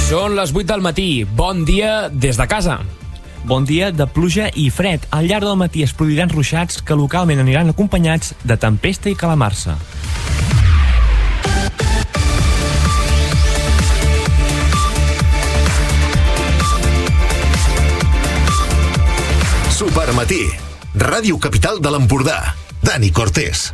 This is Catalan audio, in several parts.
Són les 8 del matí. Bon dia des de casa. Bon dia de pluja i fred. Al llarg del matí es produiran ruixats que localment aniran acompanyats de tempesta i calamarsa. Supermatí. Ràdio Capital de l'Empordà. Dani Cortés.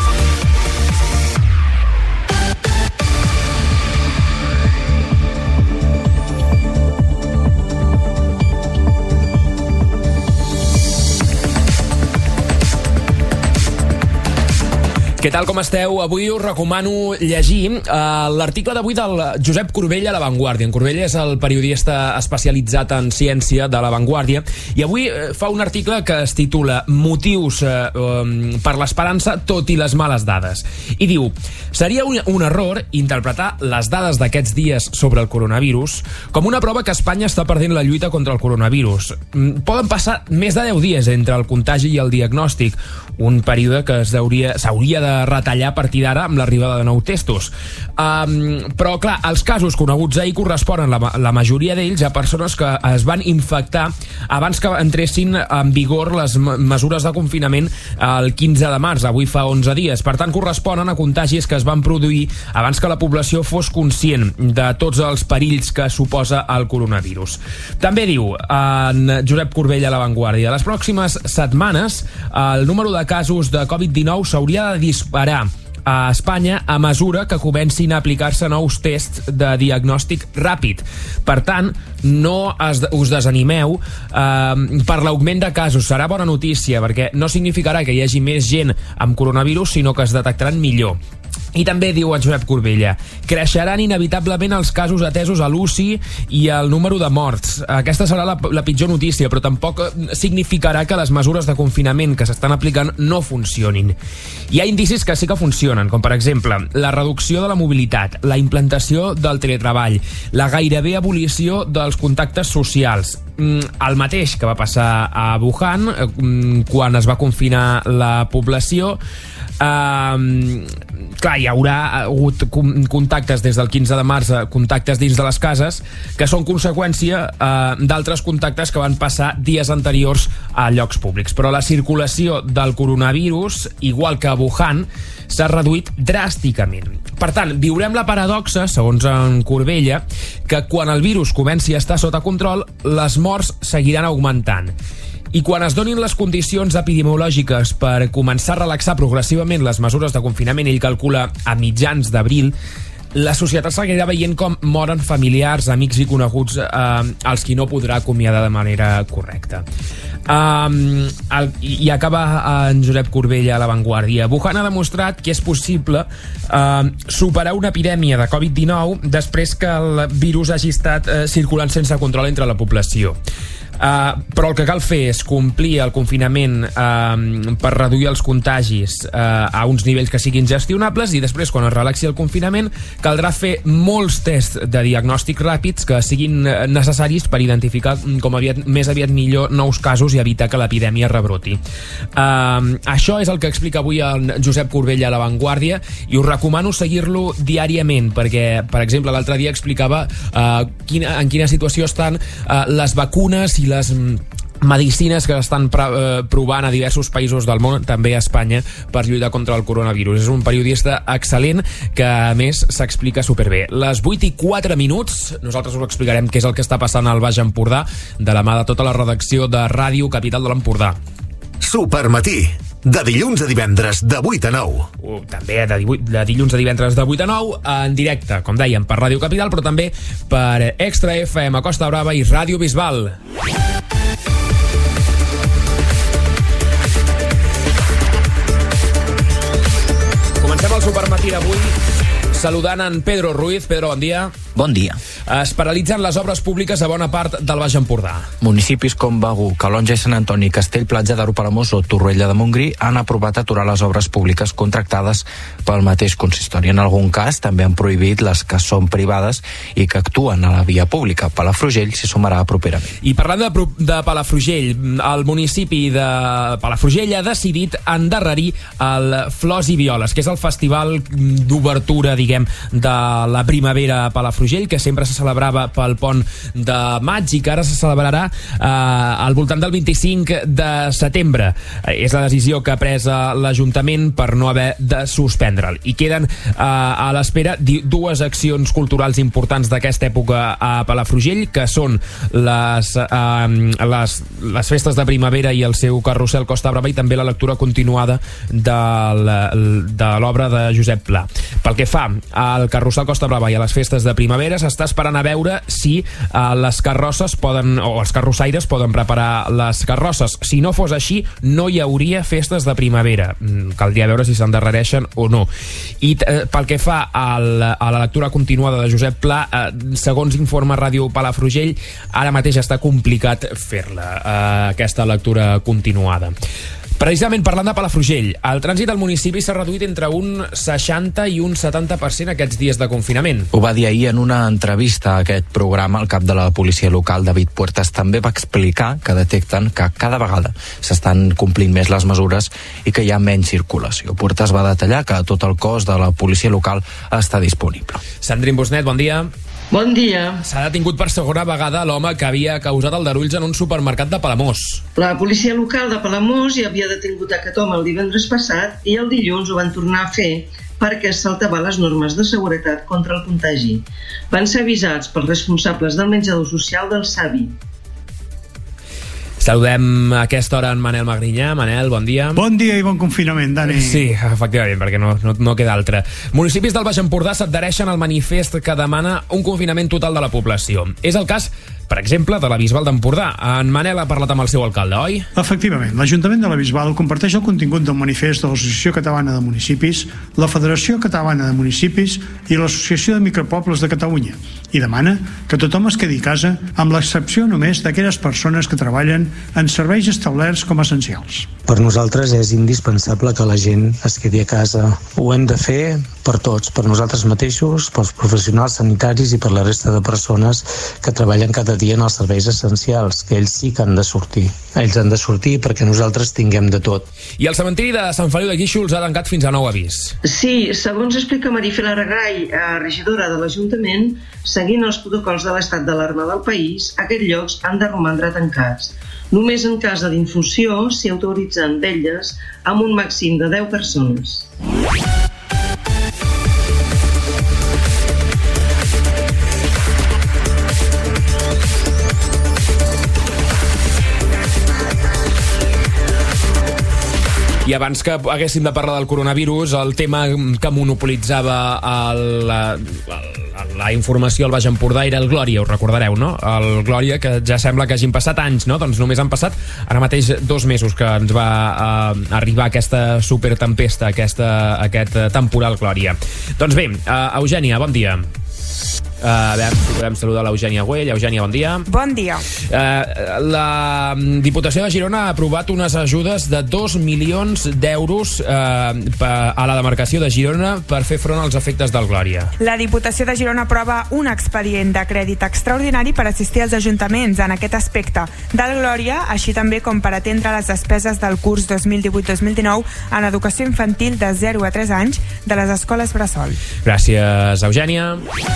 Què tal, com esteu? Avui us recomano llegir l'article d'avui del Josep Corbella a La Vanguardia. En Corbella és el periodista especialitzat en ciència de La Vanguardia i avui fa un article que es titula Motius per l'esperança tot i les males dades. I diu: seria un error interpretar les dades d'aquests dies sobre el coronavirus com una prova que Espanya està perdent la lluita contra el coronavirus. Poden passar més de 10 dies entre el contagi i el diagnòstic, un període que s'hauria de retallar a partir d'ara amb l'arribada de nous testos. Però, clar, els casos coneguts ahir corresponen, la majoria d'ells, a persones que es van infectar abans que entressin en vigor les mesures de confinament el 15 de març, avui fa 11 dies. Per tant, corresponen a contagis que es van produir abans que la població fos conscient de tots els perills que suposa el coronavirus. També diu en Josep Corbella a La Vanguardia: les pròximes setmanes el número de casos de Covid-19 s'hauria de disparar a Espanya a mesura que comencin a aplicar-se nous tests de diagnòstic ràpid. Per tant, no us desanimeu per l'augment de casos. Serà bona notícia, perquè no significarà que hi hagi més gent amb coronavirus, sinó que es detectaran millor. I també diu en Josep Corbella: creixeran inevitablement els casos atesos a l'UCI i el número de morts. Aquesta serà la pitjor notícia, però tampoc significarà que les mesures de confinament que s'estan aplicant no funcionin. Hi ha indicis que sí que funcionen, com per exemple la reducció de la mobilitat, la implantació del teletreball, la gairebé abolició dels contactes socials. El mateix que va passar a Wuhan quan es va confinar la població. Clar, hi haurà hagut contactes des del 15 de març, contactes dins de les cases, que són conseqüència d'altres contactes que van passar dies anteriors a llocs públics. Però la circulació del coronavirus, igual que a Wuhan, s'ha reduït dràsticament. Per tant, viurem la paradoxa, segons en Corbella, que quan el virus comenci a estar sota control, les morts seguiran augmentant. I quan es donin les condicions epidemiològiques per començar a relaxar progressivament les mesures de confinament, ell calcula a mitjans d'abril, la societat seguirà veient com moren familiars, amics i coneguts als qui no podrà acomiadar de manera correcta. I acaba en Josep Corbella a La Vanguardia: Wuhan ha demostrat que és possible superar una epidèmia de Covid-19 després que el virus hagi estat circulant sense control entre la població. Però el que cal fer és complir el confinament per reduir els contagis a uns nivells que siguin gestionables, i després, quan es relaxi el confinament, caldrà fer molts tests de diagnòstic ràpids que siguin necessaris per identificar més aviat millor nous casos i evitar que l'epidèmia rebroti. Això és el que explica avui en Josep Corbella a La Vanguardia, i us recomano seguir-lo diàriament, perquè, per exemple, l'altre dia explicava en quina situació estan les vacunes i les medicines que estan provant a diversos països del món, també a Espanya, per lluitar contra el coronavirus. És un periodista excel·lent que, a més, s'explica superbé. Les 8:04, nosaltres us explicarem què és el que està passant al Baix Empordà, de la mà de tota la redacció de Ràdio Capital de l'Empordà. Supermatí, de dilluns a divendres de 8 a 9. També de dilluns a divendres de 8 a 9, en directe, com dèiem, per Ràdio Capital, però també per Extra FM a Costa Brava i Ràdio Bisbal. Comencem el Supermatí d'avui saludant en Pedro Ruiz. Pedro, bon dia. Bon dia. Es paralitzen les obres públiques a bona part del Baix Empordà. Municipis com Begur, Calonja i Sant Antoni, Castell-Platja d'Aro, Palamós o Torroella de Montgrí han aprovat aturar les obres públiques contractades pel mateix consistori. En algun cas també han prohibit les que són privades i que actuen a la via pública. Palafrugell s'hi sumarà properament. I parlant de Palafrugell, el municipi de Palafrugell ha decidit endarrerir el Flors i Violes, que és el festival d'obertura, diguem, de la primavera a Palafrugell, Palafrugell, que sempre se celebrava pel pont de maig i que ara se celebrarà al voltant del 25 de setembre. És la decisió que ha pres l'Ajuntament per no haver de suspendre'l. I queden a l'espera dues accions culturals importants d'aquesta època a Palafrugell, que són les festes de primavera i el seu carrusel Costa Brava, i també la lectura continuada de l'obra de Josep Pla. Pel que fa al carrusel Costa Brava i a les festes de primavera, s'està esperant a veure si les carrosses poden, o els carrossaires poden preparar les carrosses. Si no fos així, no hi hauria festes de primavera. Caldria veure si s'endarrereixen o no. I pel que fa a la lectura continuada de Josep Pla, segons informa Ràdio Palafrugell, ara mateix està complicat fer-la, aquesta lectura continuada. Precisament parlant de Palafrugell, el trànsit al municipi s'ha reduït entre un 60 i un 70% aquests dies de confinament. Ho va dir ahir en una entrevista a aquest programa. El cap de la policia local, David Puertas, també va explicar que detecten que cada vegada s'estan complint més les mesures i que hi ha menys circulació. Puertas va detallar que tot el cos de la policia local està disponible. Sandrine Busnet, bon dia. Bon dia. S'ha detingut per segona vegada l'home que havia causat aldarulls en un supermercat de Palamós. La policia local de Palamós ja havia detingut aquest home el divendres passat i el dilluns ho van tornar a fer perquè saltava les normes de seguretat contra el contagi. Van ser avisats pels responsables del menjador social del Savi. Saludem a aquesta hora en Manel Magrinyà. Manel, bon dia. Bon dia i bon confinament, Dani. Sí, efectivament, perquè no queda altre. Municipis del Baix Empordà s'adhereixen al manifest que demana un confinament total de la població. És el cas, per exemple, de la Bisbal d'Empordà. En Manel ha parlat amb el seu alcalde, oi? Efectivament, l'Ajuntament de la Bisbal comparteix el contingut del manifest de l'Associació Catalana de Municipis, la Federació Catalana de Municipis i l'Associació de Micropobles de Catalunya, i demana que tothom es quedi a casa, amb l'excepció només d'aquelles persones que treballen en serveis establerts com a essencials. Per nosaltres és indispensable que la gent es quedi a casa. Ho hem de fer per tots, per nosaltres mateixos, pels professionals sanitaris i per la resta de persones que treballen cada dia en els serveis essencials, que ells sí que han de sortir. Ells han de sortir perquè nosaltres tinguem de tot. I el cementiri de Sant Feliu de Guíxols ha tancat fins a nou avís. Sí, segons explica Marifel Aragall, regidora de l'Ajuntament, seguint els protocols de l'estat d'alarma del país, aquests llocs han de romandre tancats. Només en cas d'infusió s'hi autoritzen vetlles amb un màxim de 10 persones. I abans que haguéssim de parlar del coronavirus, el tema que monopolitzava la informació al Baix Empordà era el Glòria, us recordareu, no? El Glòria, que ja sembla que hagin passat anys, no? Doncs només han passat ara mateix 2 mesos que ens va arribar aquesta supertempesta, aquest temporal Glòria. Doncs bé, Eugènia, bon dia. A veure si podem saludar l'Eugènia Güell. Eugènia, bon dia. Bon dia. La Diputació de Girona ha aprovat unes ajudes de 2 milions d'euros a la demarcació de Girona per fer front als efectes del Glòria. La Diputació de Girona aprova un expedient de crèdit extraordinari per assistir als ajuntaments en aquest aspecte del Glòria, així també com per atendre les despeses del curs 2018-2019 en educació infantil de 0 a 3 anys de les escoles bressol. Gràcies, Eugènia.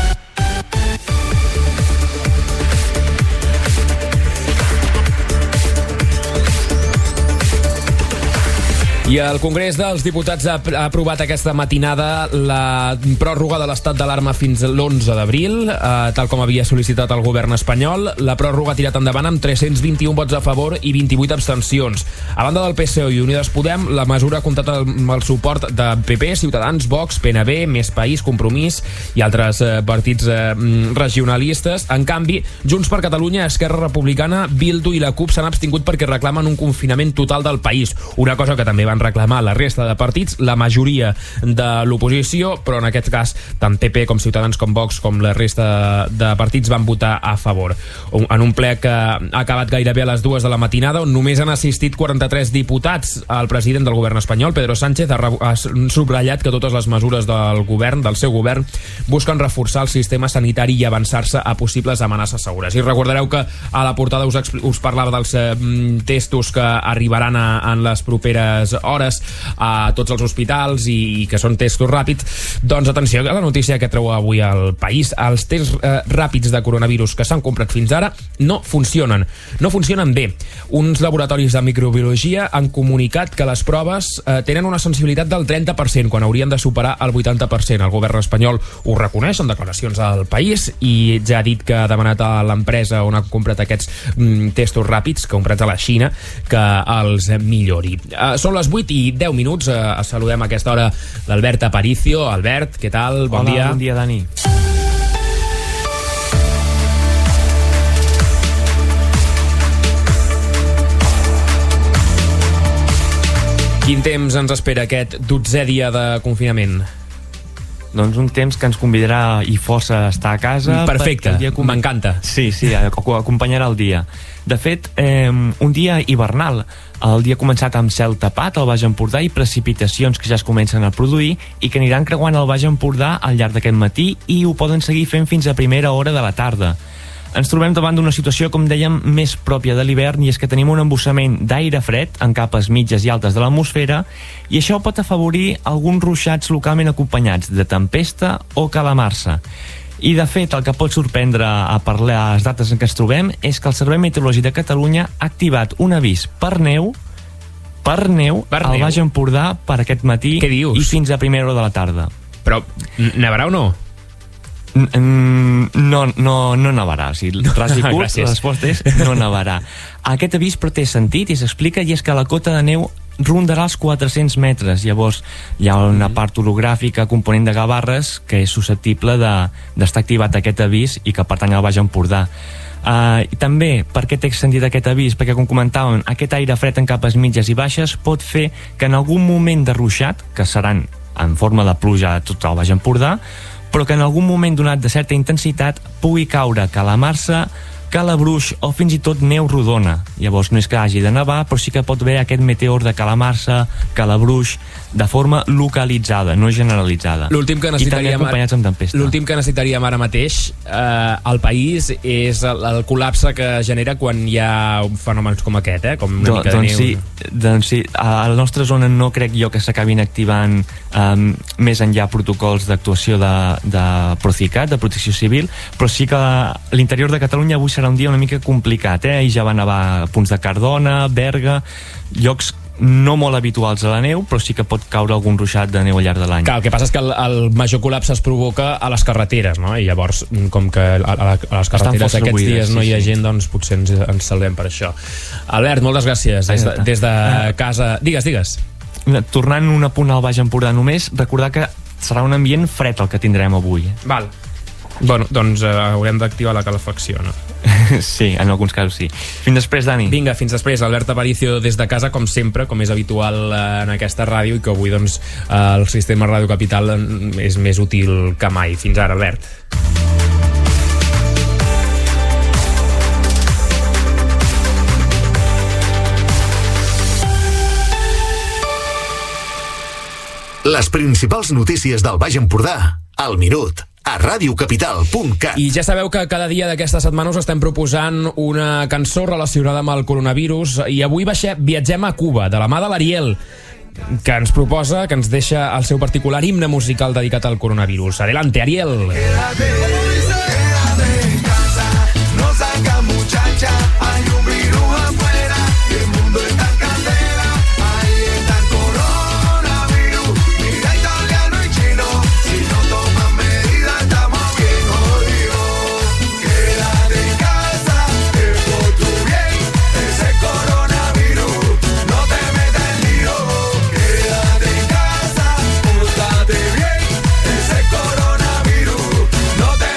I el Congrés dels Diputats ha aprovat aquesta matinada la pròrroga de l'estat d'alarma fins l'11 d'abril, tal com havia sol·licitat el govern espanyol. La pròrroga ha tirat endavant amb 321 vots a favor i 28 abstencions. A banda del PSOE i Unides Podem, la mesura ha comptat amb el suport de PP, Ciutadans, Vox, PNB, Més País, Compromís i altres partits regionalistes. En canvi, Junts per Catalunya, Esquerra Republicana, Bildu i la CUP s'han abstingut perquè reclamen un confinament total del país, una cosa que també van reclamar la resta de partits, la majoria de l'oposició, però en aquest cas tant PP com Ciutadans com Vox com la resta de partits van votar a favor. En un ple que ha acabat gairebé a les 2 de la matinada, on només han assistit 43 diputats, el president del govern espanyol, Pedro Sánchez, ha subratllat que totes les mesures del govern, del seu govern, busquen reforçar el sistema sanitari i avançar-se a possibles amenaces segures. I recordareu que a la portada us parlava dels testos que arribaran en les properes hores a tots els hospitals i que són testos ràpids. Doncs atenció, a la notícia que treu avui al País, els tests ràpids de coronavirus que s'han comprat fins ara no funcionen bé. Uns laboratoris de microbiologia han comunicat que les proves tenen una sensibilitat del 30%, quan haurien de superar el 80%. El govern espanyol ho reconeix en declaracions al País i ja ha dit que ha demanat a l'empresa on ha comprat aquests testos ràpids, comprats a la Xina, que els millori. Són les 8:10. Saludem a aquesta hora l'Albert Aparicio. Albert, què tal? Bon dia. Hola, bon dia, Dani. Quin temps ens espera aquest 12è dia de confinament? Doncs un temps que ens convidarà i força a estar a casa. Perfecte, m'encanta. Sí, acompanyarà el dia. De fet, un dia hivernal. El dia ha començat amb cel tapat al Baix Empordà i precipitacions que ja es comencen a produir i que aniran creuant el Baix Empordà al llarg d'aquest matí i ho poden seguir fent fins a primera hora de la tarda. Ens trobem davant d'una situació, com dèiem, més pròpia de l'hivern, i és que tenim un embussament d'aire fred en capes mitges i altes de l'atmosfera, i això pot afavorir alguns ruixats localment acompanyats de tempesta o calamarsa. I, de fet, el que pot sorprendre a parlar les dates en què ens trobem és que el Servei Meteorològic de Catalunya ha activat un avís per neu al Baix Empordà per aquest matí i fins a primera hora de la tarda. Però nevarà o no? No nevarà. O sigui, ras i curt, la resposta és no nevarà. Aquest avís però té sentit i s'explica, i és que la cota de neu rondarà els 400 metres. Llavors hi ha una part orogràfica component de Gavarres que és susceptible d'estar activat aquest avís i que pertany al Baix Empordà. I també, per què té sentit aquest avís? Perquè, com comentàvem, aquest aire fred en capes mitges i baixes pot fer que en algun moment de ruixat, que seran en forma de pluja a tot el Baix Empordà, però que en algun moment donat de certa intensitat pugui caure calamarsa, calabruix o fins i tot neu rodona. Llavors no és que hagi de nevar, però sí que pot haver aquest meteor de calamarsa, calabruix, de forma localitzada, no generalitzada. L'últim que necessitaríem ara mateix al País és el col·lapse que genera quan hi ha fenòmens com aquest, com una mica de neu. Doncs sí, a la nostra zona no crec jo que s'acabin activant més enllà protocols d'actuació de Procicat, de Protecció Civil, però sí que l'interior de Catalunya avui serà un dia una mica complicat, i ja va nevar a punts de Cardona, Berga, llocs no molt habituals a la neu, però sí que pot caure algun ruixat de neu al llarg de l'any. El que passa és que el major col·lapse es provoca a les carreteres, no? I llavors, com que a les carreteres aquests dies no hi ha gent, doncs potser ens salvem per això. Albert, moltes gràcies. Des de casa... Digues. Tornant un apunt al Baix Empordà només, recordar que serà un ambient fred el que tindrem avui. Val. Bueno, doncs haurem d'activar la calefacció, no? Sí, en alguns casos sí. Fins després, Dani. Vinga, fins després. Albert Aparicio des de casa, com sempre, com és habitual en aquesta ràdio, i que avui doncs el sistema Ràdio Capital és més útil que mai. Fins ara, Albert. Les principals notícies del Baix Empordà, al minut, a radiocapital.cat. I ja sabeu que cada dia d'aquesta setmana us estem proposant una cançó relacionada amb el coronavirus, i avui viatgem a Cuba, de la mà de l'Ariel, que ens proposa, que ens deixa el seu particular himne musical dedicat al coronavirus. Adelante, Ariel. Quédate en casa, no salgas, muchacha, hay un virus afuera, el mundo está en candela, ahí está el coronavirus, mira italiano y chino, si no toman medidas estamos bien jodidos. Quédate en casa, es por tu bien, ese coronavirus, no te metas en lío. Quédate en casa, pórtate bien, ese coronavirus, no te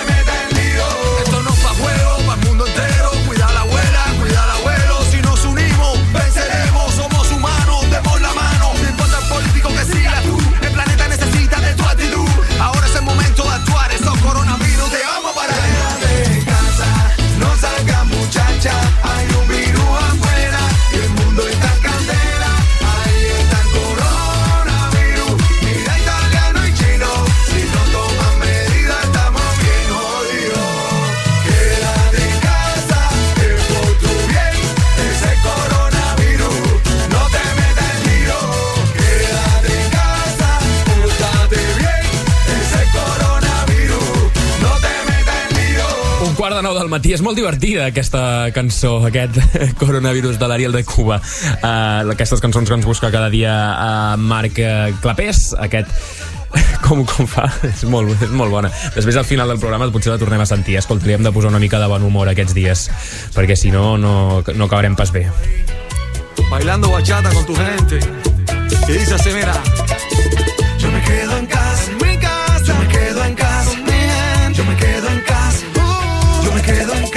1:15 del matí. És molt divertida aquesta cançó, aquest coronavirus de l'Ariel de Cuba. Aquestes cançons que ens busca cada dia Marc Clapés, aquest... Com fa? És molt bona. Després al final del programa potser la tornem a sentir. Escolta, li hem de posar una mica de bon humor aquests dies, perquè si no, no acabarem pas bé. Bailando bachata con tu gente. Y dice así, mira. Yo me quedo en casa, en mi casa. Yo me quedo en casa, con mi gente. Yo me quedo en casa. Yo me quedo en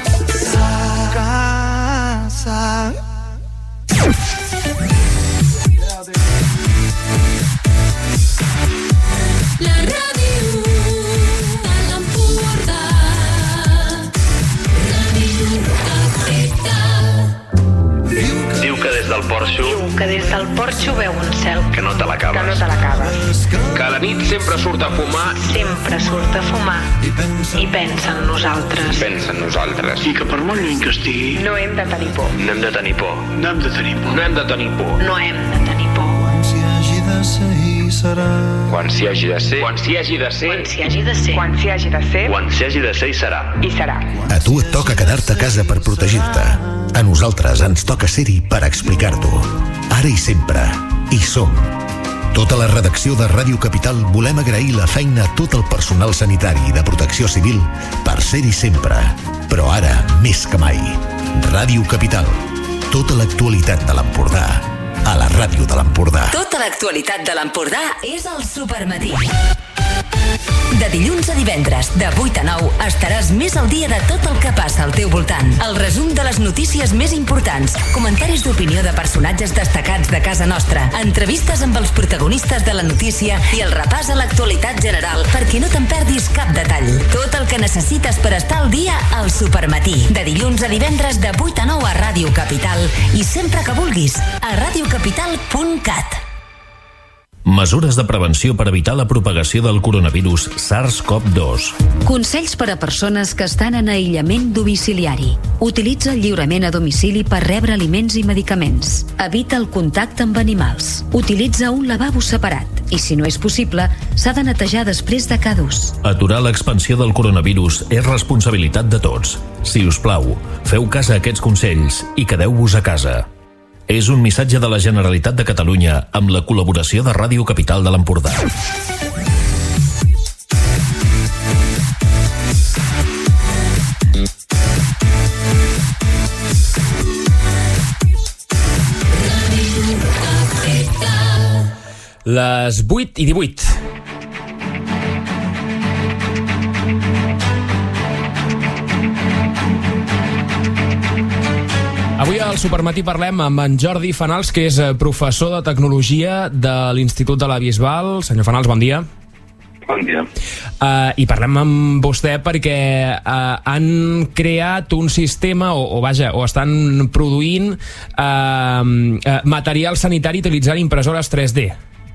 casa. La ràdio a l'Empordà. Ràdio Capital. Diu que des del porxo... veu un cel que no te l'acabes. Que a la nit sempre surt a fumar. I pensa en nosaltres. I que per molt lluny que estigui... No hem de tenir por. No hem de tenir por. Quan s'hi hagi de ser hi serà. Quan s'hi hagi de ser hi serà. A tu et toca quedar-te a casa per protegir-te. A nosaltres ens toca ser-hi per explicar-t'ho. Ara i sempre. Hi som. Tota la redacció de Ràdio Capital volem agrair la feina a tot el personal sanitari i de protecció civil per ser-hi sempre. Però ara, més que mai. Ràdio Capital. Tota l'actualitat de l'Empordà a la ràdio de l'Empordà. Tota l'actualitat de l'Empordà és al Supermatí. De dilluns a divendres, de 8 a 9, estaràs més al dia de tot el que passa al teu voltant. El resum de les notícies més importants, comentaris d'opinió de personatges destacats de casa nostra, entrevistes amb els protagonistes de la notícia i el repàs a l'actualitat general perquè no te'n perdis cap detall. Tot el que necessites per estar al dia al Supermatí. De dilluns a divendres, de 8 a 9 a Ràdio Capital i sempre que vulguis a radiocapital.cat. Mesures de prevenció per evitar la propagació del coronavirus SARS-CoV-2. Consells per a persones que estan en aïllament domiciliari. Utilitza el lliurament a domicili per rebre aliments i medicaments. Evita el contacte amb animals. Utilitza un lavabo separat i, si no és possible, s'ha de netejar després de cada ús. Aturar l'expansió del coronavirus és responsabilitat de tots. Si us plau, feu cas a aquests consells i quedeu-vos a casa. És un missatge de la Generalitat de Catalunya amb la col·laboració de Ràdio Capital de l'Empordà. Les 8:18. Avui al Supermatí parlem amb en Jordi Fanals, que és professor de Tecnologia de l'Institut de la Bisbal. Senyor Fanals, bon dia. Bon dia. I parlem amb vostè perquè han creat un sistema, o estan produint material sanitari utilitzant impressores 3D.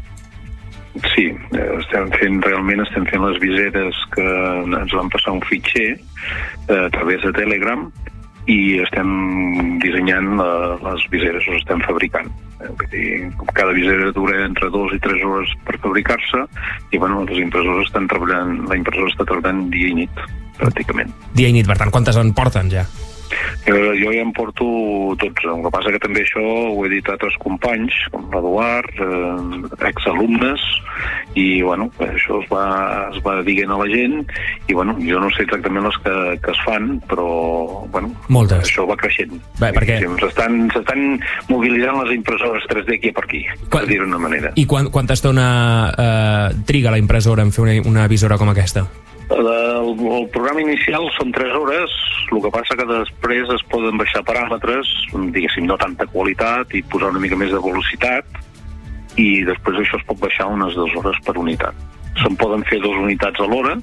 Sí, estem fent les viseres que ens van passar un fitxer a través de Telegram i estem dissenyant les viseres, les estem fabricant. Cada visera dura entre 2 i 3 hores per fabricar-se i les impressores estan treballant, la impressora està treballant dia i nit, pràcticament. Dia i nit, per tant, quantes en porten ja? Jo ja en porto 12. El que passa que també això ho he dit a altres companys, com l'Eduard, exalumnes, i això es va dient a la gent, i jo no sé exactament les que es fan, però moltes. Això va creixent. Perquè... S'estan mobilitzant les impressores 3D aquí per aquí, per dir-ho d'una manera. I quanta estona triga la impressora en fer una visora com aquesta? El programa inicial són 3 hores, el que passa que després es poden baixar paràmetres, diguéssim, no tanta qualitat, i posar una mica més de velocitat, i després això es pot baixar unes 2 hores per unitat. Se'n poden fer 2 unitats a l'hora,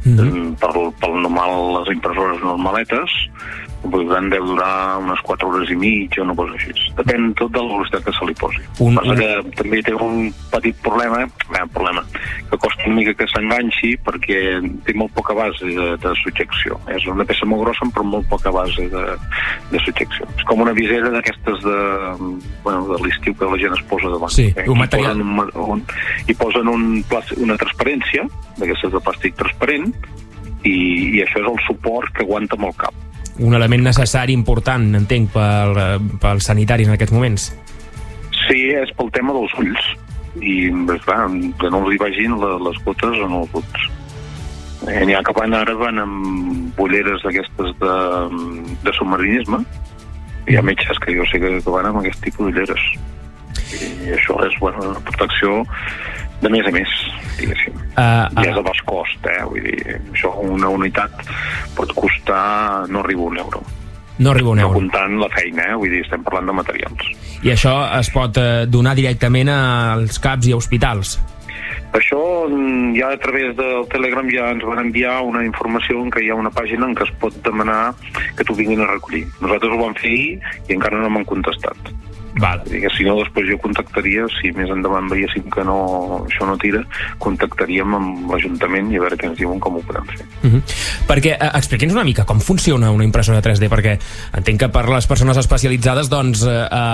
pel normal, les impressores normaletes, deu durar unes 4 hores i mig o una cosa així. Depèn tot de la velocitat que se li posi. Passa que també té un petit problema, que costa una mica que s'enganxi perquè té molt poca base de subjecció. És una peça molt grossa però molt poca base de subjecció. És com una visera d'aquestes de l'estiu que la gent es posa davant. Sí, un material... I posen una transparència, d'aquestes de plàstic transparent, i això és el suport que aguanta amb el cap. Un element necessari, important, entenc, pels sanitaris en aquests moments. Sí, és pel tema dels ulls. I, clar, que no els hi vagin les gotes en els ulls. N'hi ha que ara van amb ulleres d'aquestes de submarinisme. Hi ha metges que jo sé que van amb aquest tipus d'ulleres. I això és una protecció de més a més, diguéssim. I és a baix cost, vull dir, això una unitat pot costar, no arriba €1. No arriba €1. No comptant la feina, vull dir, estem parlant de materials. I això es pot donar directament als CAPs i hospitals? Això ja a través del Telegram ja ens van enviar una informació en què hi ha una pàgina en què es pot demanar que t'ho vinguin a recollir. Nosaltres ho vam fer ahir i encara no m'han contestat. Val. Si no, després jo contactaria, si més endavant veiéssim que això no tira, contactaríem amb l'Ajuntament i a veure què ens diuen, com ho podem fer. Perquè, expliqui'ns una mica com funciona una impressora 3D, perquè entenc que per les persones especialitzades doncs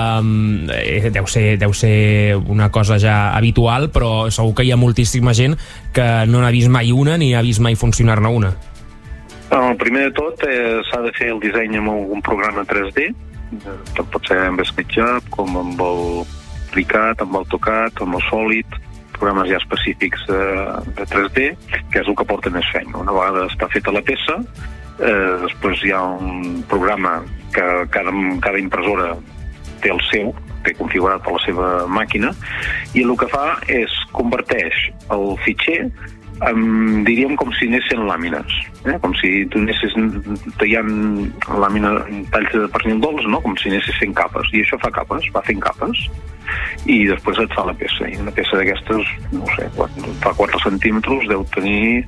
deu ser una cosa ja habitual, però segur que hi ha moltíssima gent que no n'ha vist mai una ni ha vist mai funcionar-ne una. Primer de tot s'ha de fer el disseny amb algun programa 3D, tant pot ser amb SketchUp com amb el FreeCAD, amb el AutoCAD, amb el Solid, programes ja específics de 3D, que és el que porta més feina. Una vegada està feta la peça, després hi ha un programa que cada impressora té el seu, té configurat per la seva màquina, i el que fa és converteix el fitxer diríem com si anessin làmines, com si tu anessis tallant talls de pernil dolç, no? Com si anessis fent capes, i això fa capes, va fent capes, i després et fa la peça, i una peça d'aquestes, no sé, fa 4 centímetres, deu tenir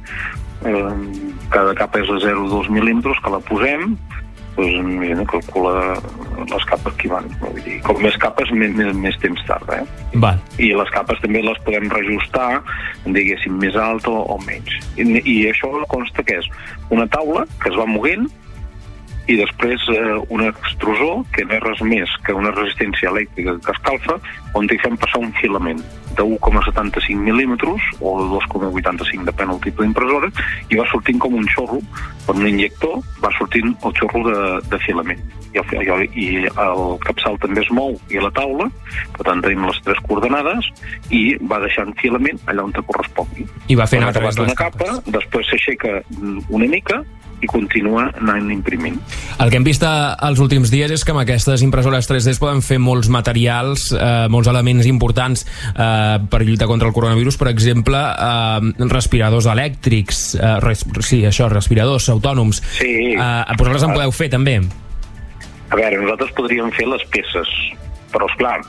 cada capa és de 0,2 mil·límetres, que la posem, doncs calcula les capes que hi van. Vull dir, com més capes, més temps tarda. Val. I les capes també les podem reajustar, diguéssim, més alta o menys. I això consta que és una taula que es va moguent i després un extrusor, que no és res més que una resistència elèctrica que escalfa, on hi fem passar un filament de 1,75 mil·límetres o de 2,85, depèn del tipus d'impressora, i va sortint com un xorro, per un injector, va sortint el xorro de filament. I el capçal també es mou i a la taula, per tant tenim les 3 coordenades, i va deixant filament allà on te correspongui. I va fent a través d'una capa, després s'aixeca una mica i continua anant imprimint. El que hem vist els últims dies és que amb aquestes impressores 3D es poden fer molts materials, molts elements importants per lluitar contra el coronavirus, per exemple, respiradors elèctrics, respiradors autònoms. Sí. Vosaltres en podeu fer, també? A veure, nosaltres podríem fer les peces, però esclar,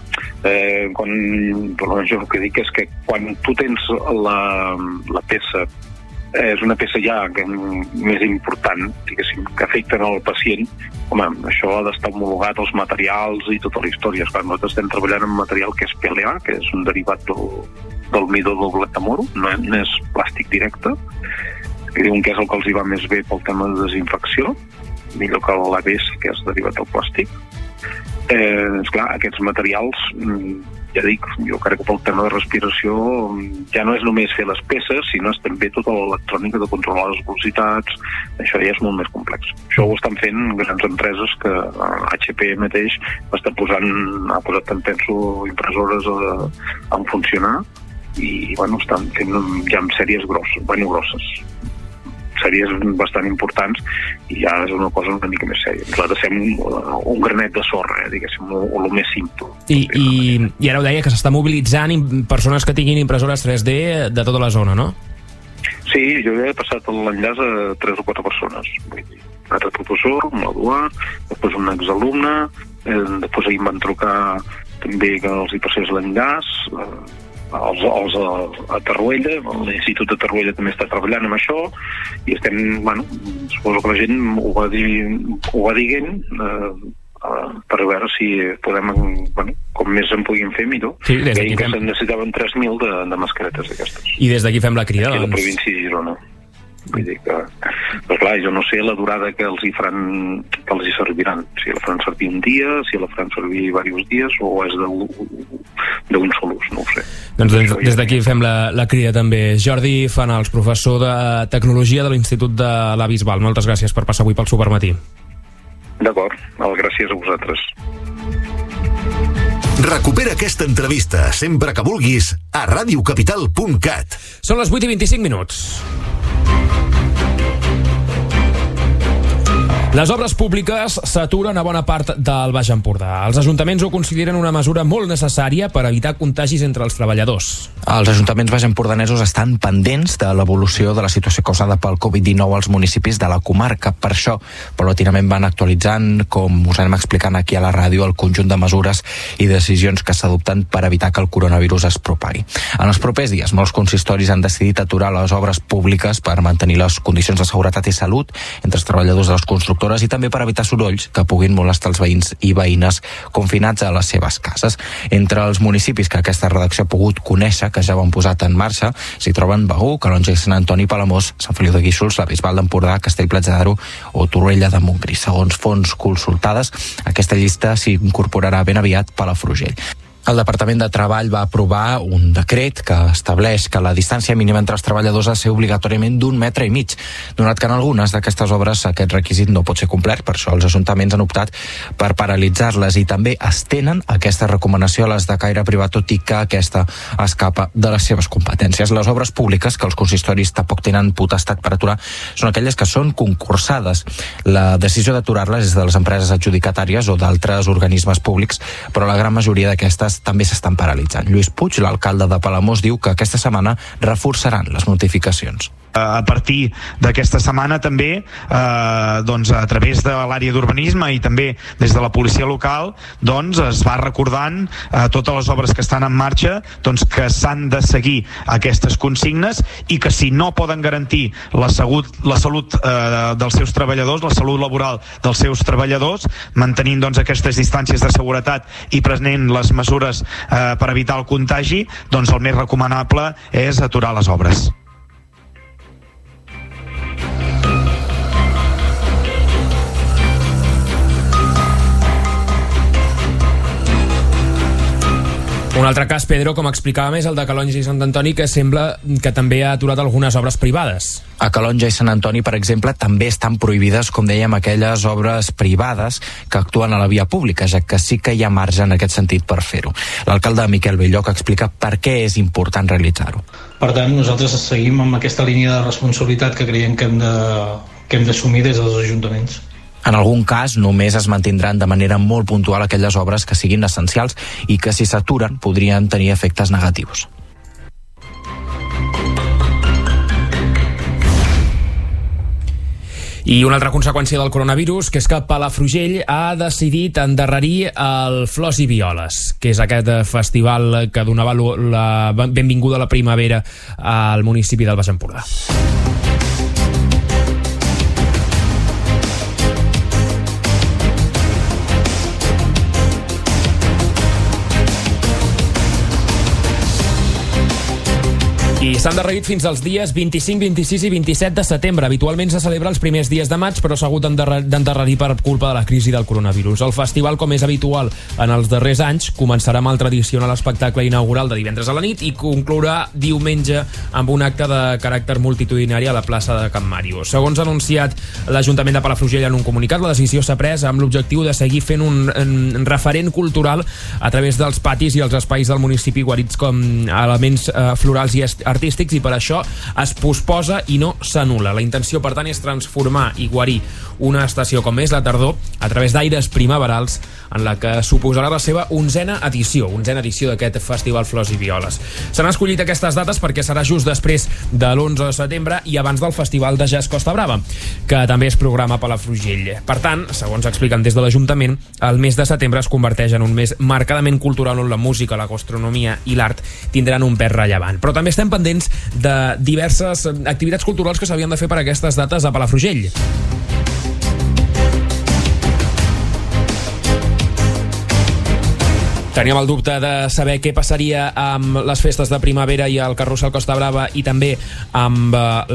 jo el que dic és que quan tu tens la peça, és una peça ja més important, diguéssim, que afecta al pacient, home, això ha d'estar homologat als materials i tota la història. Esclar, nosaltres estem treballant amb material que és PLA, que és un derivat del midó del blat de moro, no és plàstic directe, que diuen que és el que els hi va més bé pel tema de desinfecció, millor que l'ABS, que és derivat del plàstic. Esclar, aquests materials, ja dic, jo crec que pel tema de respiració ja no és només fer les peces, sinó és també tota l'electrònica de controlar les velocitats, això ja és molt més complex. Això ho estan fent grans empreses que HP mateix ha posat tant penso impressores en funcionar i estan fent ja amb sèries grosses, sèries bastant importants, i ja és una cosa una mica més sèria. Nosaltres fem un granet de sorra, diguéssim, o el més simple. I ara ho deia, que s'està mobilitzant persones que tinguin impressores 3D de tota la zona, no? Sí, jo he passat l'enllaç a 3 o 4 persones. Vull dir, un altre professor, un graduat, després un exalumne, després ahir em van trucar també que els hi passés l'enllaç, els a Tarruella, l'Institut de Tarruella també està treballant amb això, i estem, suposo que la gent ho va dient per veure si podem, com més en puguin fer, millor. Sí, deien que se'n necessitaven 3.000 de mascaretes d'aquestes. I des d'aquí fem la crida, doncs. Aquí a la província de Girona. Vull dir que Però clar, jo no sé la durada que els hi faran, que els hi serviran. Si la faran servir un dia, si la faran servir diversos dies, o és d'un sol ús, no ho sé. Doncs des d'aquí fem la crida també. Jordi Fanals, professor de Tecnologia de l'Institut de la Bisbal. Moltes gràcies per passar avui pel Supermatí. D'acord, gràcies a vosaltres. Recupera aquesta entrevista sempre que vulguis a radiocapital.cat. Són les 8:25. Les obres públiques s'aturen a bona part del Baix Empordà. Els ajuntaments ho consideren una mesura molt necessària per evitar contagis entre els treballadors. Els ajuntaments baixempordanesos estan pendents de l'evolució de la situació causada pel Covid-19 als municipis de la comarca. Per això, paulatinament van actualitzant, com us anem explicant aquí a la ràdio, el conjunt de mesures i decisions que s'adopten per evitar que el coronavirus es propagui. En els propers dies, molts consistoris han decidit aturar les obres públiques per mantenir les condicions de seguretat i salut entre els treballadors de les constructores i també per evitar sorolls que puguin molestar els veïns i veïnes confinats a les seves cases. Entre els municipis que aquesta redacció ha pogut conèixer, que ja ho han posat en marxa, s'hi troben Begur, Calonge i Sant Antoni, Palamós, Sant Feliu de Guíxols, la Bisbal d'Empordà, Castell-Platja d'Aro o Torroella de Montgrí. Segons fonts consultades, aquesta llista s'hi incorporarà ben aviat Palafrugell. El Departament de Treball va aprovar un decret que estableix que la distància mínima entre els treballadors ha de ser obligatòriament d'1,5 metres, donat que en algunes d'aquestes obres aquest requisit no pot ser complert. Per això els ajuntaments han optat per paralitzar-les i també estenen aquesta recomanació a les de caire privat, tot i que aquesta escapa de les seves competències. Les obres públiques, que els consistoris tampoc tenen potestat per aturar, són aquelles que són concursades. La decisió d'aturar-les és de les empreses adjudicatàries o d'altres organismes públics, però la gran majoria d'aquestes també s'estan paralitzant. Lluís Puig, l'alcalde de Palamós, diu que aquesta setmana reforçaran les notificacions. A partir d'aquesta setmana també doncs a través de l'àrea d'urbanisme i també des de la policia local doncs es va recordant totes les obres que estan en marxa doncs que s'han de seguir aquestes consignes i que si no poden garantir la salut dels seus treballadors, la salut laboral dels seus treballadors, mantenint doncs aquestes distàncies de seguretat i prenent les mesures per evitar el contagi, doncs el més recomanable és aturar les obres. Un altre cas, Pedro, com explicava més, el de Calonge i Sant Antoni, que sembla que també ha aturat algunes obres privades. A Calonge i Sant Antoni, per exemple, també estan prohibides, com dèiem, aquelles obres privades que actuen a la via pública, ja que sí que hi ha marge en aquest sentit per fer-ho. L'alcalde Miquel Belloc explica per què és important realitzar-ho. Per tant, nosaltres seguim amb aquesta línia de responsabilitat que creiem que hem d'assumir des dels ajuntaments. En algun cas, només es mantindran de manera molt puntual aquelles obres que siguin essencials i que, si s'aturen, podrien tenir efectes negatius. I una altra conseqüència del coronavirus, que és que Palafrugell ha decidit endarrerir el Flors i Violes, que és aquest festival que donava la benvinguda a la primavera al municipi del Baix Empordà. I s'han endarrerit fins als dies 25, 26 i 27 de setembre. Habitualment se celebra els primers dies de maig, però s'ha hagut d'endarrerir per culpa de la crisi del coronavirus. El festival, com és habitual en els darrers anys, començarà amb el tradicional espectacle inaugural de divendres a la nit i conclourà diumenge amb un acte de caràcter multitudinari a la plaça de Can Màrius. Segons ha anunciat l'Ajuntament de Palafrugell en un comunicat, la decisió s'ha pres amb l'objectiu de seguir fent un referent cultural a través dels patis i els espais del municipi guarits com elements florals i artístics, i per això es posposa i no s'anul·la. La intenció, per tant, és transformar i guarir una estació com és la tardor a través d'aires primaverals, en la que suposarà la seva 11a edició d'aquest Festival Flors i Violes. S'han escollit aquestes dates perquè serà just després de l'11 de setembre i abans del Festival de Jazz Costa Brava, que també es programa a Palafrugell. Per tant, segons expliquen des de l'Ajuntament, el mes de setembre es converteix en un mes marcadament cultural on la música, la gastronomia i l'art tindran un pes rellevant. Però també estem pendents de diverses activitats culturals que s'havien de fer per aquestes dates a Palafrugell. Teníem el dubte de saber què passaria amb les festes de primavera i el carrusel Costa Brava i també amb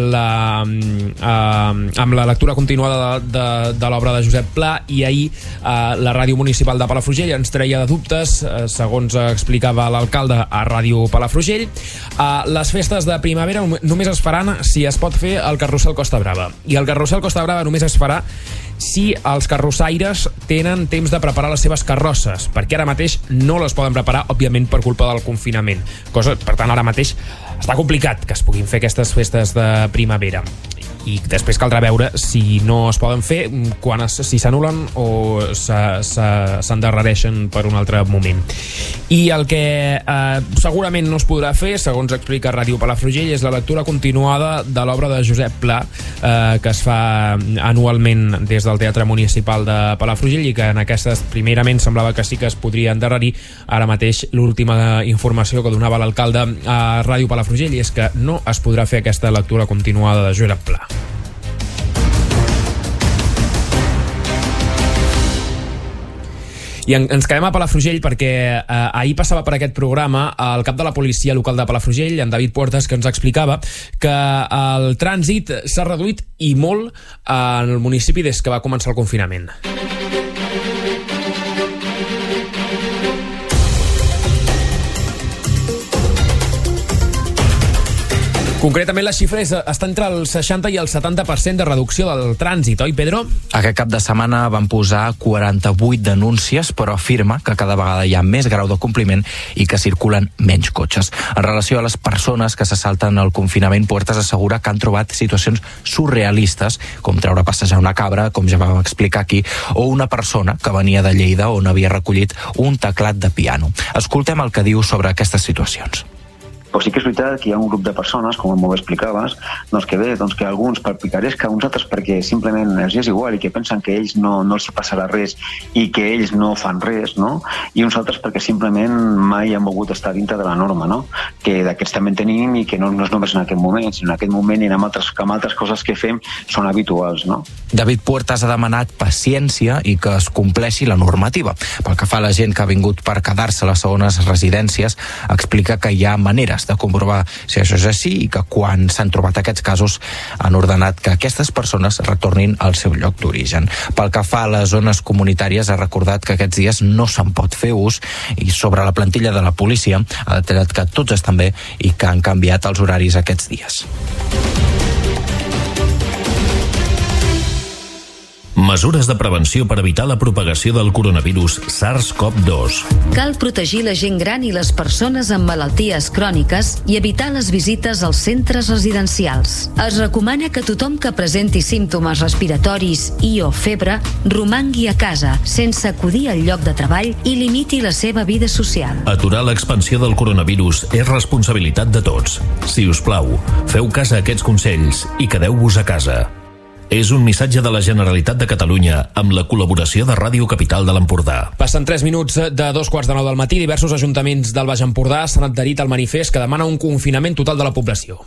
la lectura continuada de l'obra de Josep Pla, i ahir la Ràdio Municipal de Palafrugell ens treia de dubtes, segons explicava l'alcalde a Ràdio Palafrugell. Les festes de primavera només es faran si es pot fer el carrusel Costa Brava, i el carrusel Costa Brava només es farà si els carrossaires tenen temps de preparar les seves carrosses, perquè ara mateix no les poden preparar, òbviament, per culpa del confinament. Per tant, ara mateix està complicat que es puguin fer aquestes festes de primavera. I després caldrà veure si no es poden fer, si s'anulen o s'endarrereixen per un altre moment. I el que segurament no es podrà fer, segons explica Ràdio Palafrugell, és la lectura continuada de l'obra de Josep Pla, que es fa anualment des del Teatre Municipal de Palafrugell, i que en aquestes primerament semblava que sí que es podria endarrerir. Ara mateix l'última informació que donava l'alcalde a Ràdio Palafrugell és que no es podrà fer aquesta lectura continuada de Josep Pla. I ens quedem a Palafrugell perquè ahir passava per aquest programa el cap de la policia local de Palafrugell, en David Puertas, que ens explicava que el trànsit s'ha reduït i molt en el municipi des que va començar el confinament. Concretament, la xifra està entre el 60 i el 70% de reducció del trànsit, oi, Pedro? Aquest cap de setmana van posar 48 denúncies, però afirma que cada vegada hi ha més grau de compliment i que circulen menys cotxes. En relació a les persones que se salten el confinament, Puertas assegura que han trobat situacions surrealistes, com treure a passejar una cabra, com ja vam explicar aquí, o una persona que venia de Lleida on havia recollit un teclat de piano. Escoltem el que diu sobre aquestes situacions. Però sí que és veritat que hi ha un grup de persones, com molt bé explicaves, doncs que bé, doncs que alguns per picaresca, uns altres perquè simplement els és igual i que pensen que ells no els passarà res i que ells no fan res, no? I uns altres perquè simplement mai han volgut estar dintre de la norma, no? Que d'aquests també en tenim i que no és només en aquest moment, sinó en aquest moment i amb altres coses que fem són habituals, no? David Puertas ha demanat paciència i que es compleixi la normativa. Pel que fa a la gent que ha vingut per quedar-se a les segones residències, explica que hi ha maneres de comprovar si això és així i que quan s'han trobat aquests casos han ordenat que aquestes persones retornin al seu lloc d'origen. Pel que fa a les zones comunitàries, ha recordat que aquests dies no se'n pot fer ús, i sobre la plantilla de la policia ha detallat que tots estan bé i que han canviat els horaris aquests dies. Mesures de prevenció per evitar la propagació del coronavirus SARS-CoV-2. Cal protegir la gent gran i les persones amb malalties cròniques i evitar les visites als centres residencials. Es recomana que tothom que presenti símptomes respiratoris i o febre romangui a casa, sense acudir al lloc de treball, i limiti la seva vida social. Aturar l'expansió del coronavirus és responsabilitat de tots. Si us plau, feu cas a aquests consells i quedeu-vos a casa. És un missatge de la Generalitat de Catalunya amb la col·laboració de Ràdio Capital de l'Empordà. Passen 3 minuts de 2:45 del matí. Diversos ajuntaments del Baix Empordà s'han adherit al manifest que demana un confinament total de la població.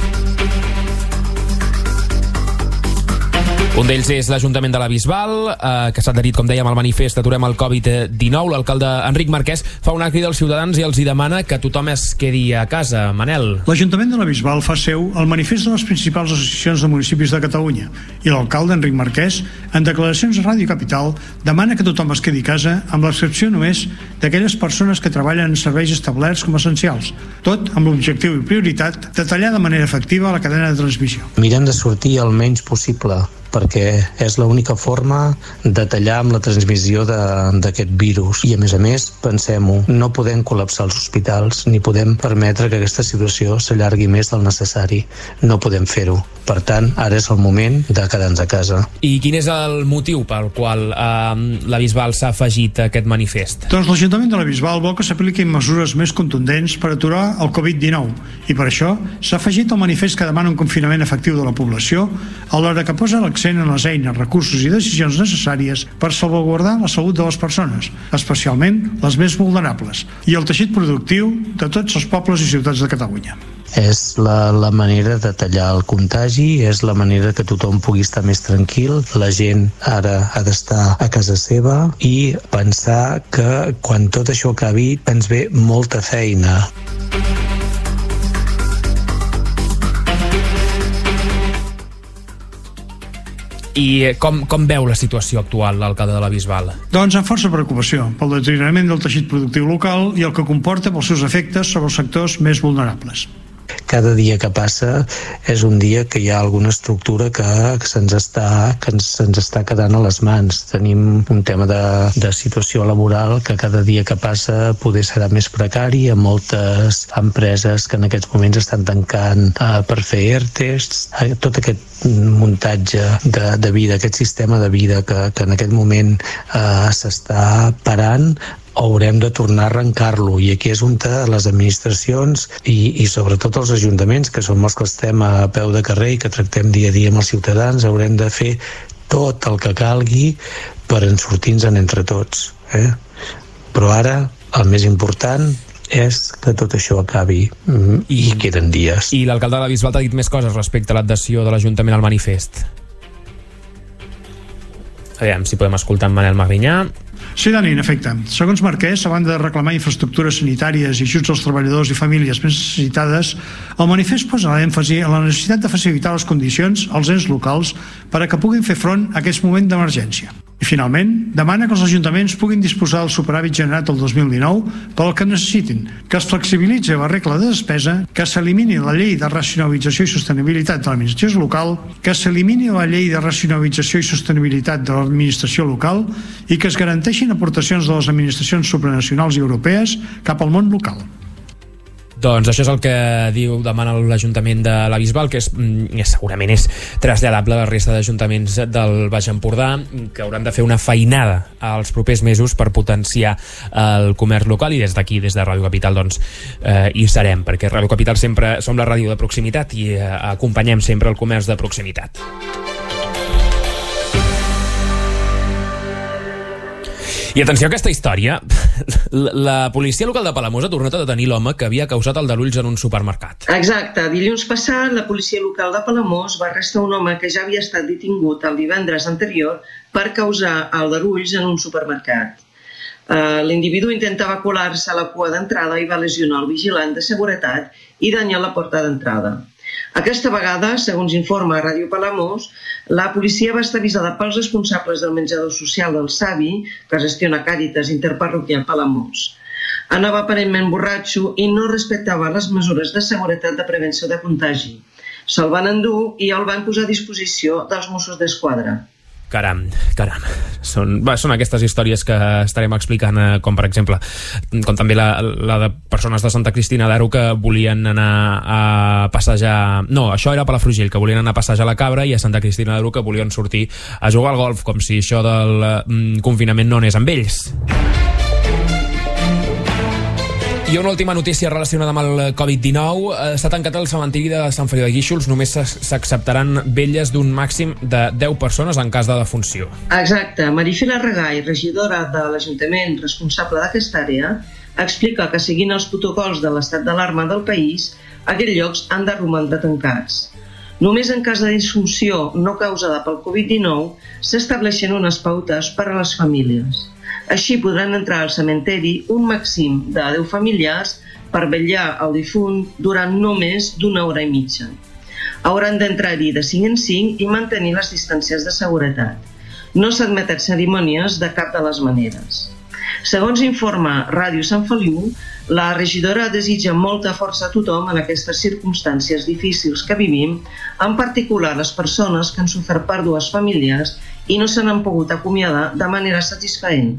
Un d'ells és l'Ajuntament de la Bisbal, que s'ha adherit, com dèiem, al manifest Aturem el Covid-19. L'alcalde Enric Marquès fa una crida als ciutadans i els hi demana que tothom es quedi a casa. Manel. L'Ajuntament de la Bisbal fa seu el manifest de les principals associacions de municipis de Catalunya, i l'alcalde Enric Marquès, en declaracions a Ràdio Capital, demana que tothom es quedi a casa, amb l'excepció només d'aquelles persones que treballen en serveis establerts com essencials, tot amb l'objectiu i prioritat de tallar de manera efectiva la cadena de transmissió. Mirem de sortir el menys possible, perquè és l'única forma de tallar amb la transmissió d'aquest virus. I a més, pensem-ho, no podem col·lapsar els hospitals ni podem permetre que aquesta situació s'allargui més del necessari. No podem fer-ho. Per tant, ara és el moment de quedar-nos a casa. I quin és el motiu pel qual la Bisbal s'ha afegit a aquest manifest? Doncs l'Ajuntament de la Bisbal vol que s'apliquin mesures més contundents per aturar el Covid-19, i per això s'ha afegit al manifest que demana un confinament efectiu de la població, alhora que posa l'accent en les eines, recursos i decisions necessàries per salvaguardar la salut de les persones, especialment les més vulnerables, i el teixit productiu de tots els pobles i ciutats de Catalunya. És la manera de tallar el contagi, és la manera que tothom pugui estar més tranquil. La gent ara ha d'estar a casa seva i pensar que quan tot això acabi ens ve molta feina. I com veu la situació actual l'alcalde de la Bisbal? Doncs amb força preocupació pel deteriorament del teixit productiu local i el que comporta pels seus efectes sobre els sectors més vulnerables. Cada dia que passa és un dia que hi ha alguna estructura que se'ns està quedant a les mans. Tenim un tema de situació laboral que cada dia que passa poder serà més precari, amb moltes empreses que en aquests moments estan tancant per fer ERTEs. Tot aquest muntatge de vida, aquest sistema de vida que en aquest moment s'està parant, haurem de tornar a arrencar-lo, i aquí és on les administracions i sobretot els ajuntaments, que som els que estem a peu de carrer i que tractem dia a dia amb els ciutadans, haurem de fer tot el que calgui per en sortir-nos entre tots. Però ara el més important és que tot això acabi i queden dies. I l'alcalde de la Bisbal ha dit més coses respecte a l'adhesió de l'Ajuntament al manifest. Aviam si podem escoltar en Manel Magrinyà. Sí, Dani, en efecte. Segons Marquès, a banda de reclamar infraestructures sanitàries i ajuts als treballadors i famílies més necessitades, el manifest posa l'èmfasi en la necessitat de facilitar les condicions als ens locals per a que puguin fer front a aquest moment d'emergència. I finalment, demana que els ajuntaments puguin disposar del superàvit generat el 2019 pel que necessitin, que es flexibilitzi la regla de despesa, que s'elimini la llei de racionalització i sostenibilitat de l'administració local, que s'elimini la llei de racionalització i sostenibilitat de l'administració local i que es garanteixin aportacions de les administracions supranacionals i europees cap al món local. Doncs això és el que demana l'Ajuntament de la Bisbal, que segurament és traslladable a la resta d'ajuntaments del Baix Empordà, que hauran de fer una feinada als propers mesos per potenciar el comerç local, i des d'aquí, des de Ràdio Capital, doncs hi serem, perquè Ràdio Capital sempre som la ràdio de proximitat i acompanyem sempre el comerç de proximitat. I atenció a aquesta història. La policia local de Palamós ha tornat a detenir l'home que havia causat aldarulls en un supermercat. Exacte. Dilluns passat, la policia local de Palamós va arrestar un home que ja havia estat detingut el divendres anterior per causar aldarulls en un supermercat. L'individu intentava colar-se a la cua d'entrada i va lesionar el vigilant de seguretat i danyar la porta d'entrada. Aquesta vegada, segons informa Ràdio Palamós, la policia va estar avisada pels responsables del menjador social del Savi, que gestiona Càritas Interparroquial Palamós. Anava aparentment borratxo i no respectava les mesures de seguretat de prevenció de contagi. Se'l van endur i el van posar a disposició dels Mossos d'Esquadra. Caram. Són aquestes històries que estarem explicant, com per exemple, com també la de persones de Santa Cristina d'Aro que volien anar a passejar... No, això era a Palafrugell, que volien anar a passejar la Cabra, i a Santa Cristina d'Aro que volien sortir a jugar al golf, com si això del confinament no anés amb ells. I una última notícia relacionada amb el Covid-19. Està tancat el cementiri de Sant Feliu de Guíxols. Només s'acceptaran vetlles d'un màxim de 10 persones en cas de defunció. Exacte. Marifela Regall, regidora de l'Ajuntament responsable d'aquesta àrea, explica que seguint els protocols de l'estat d'alarma del país, aquests llocs han de romandre tancats. Només en cas de disfunció no causada pel Covid-19 s'estableixen unes pautes per a les famílies. Així podran entrar al cementeri un màxim de 10 familiars per vetllar el difunt durant no més d'una hora i mitja. Hauran d'entrar-hi de 5 en 5 i mantenir les distàncies de seguretat. No s'admeten cerimònies de cap de les maneres. Segons informa Ràdio Sant Feliu, la regidora desitja molta força a tothom en aquestes circumstàncies difícils que vivim, en particular les persones que han sofert pèrdues familiars i no se n'han pogut acomiadar de manera satisfaent.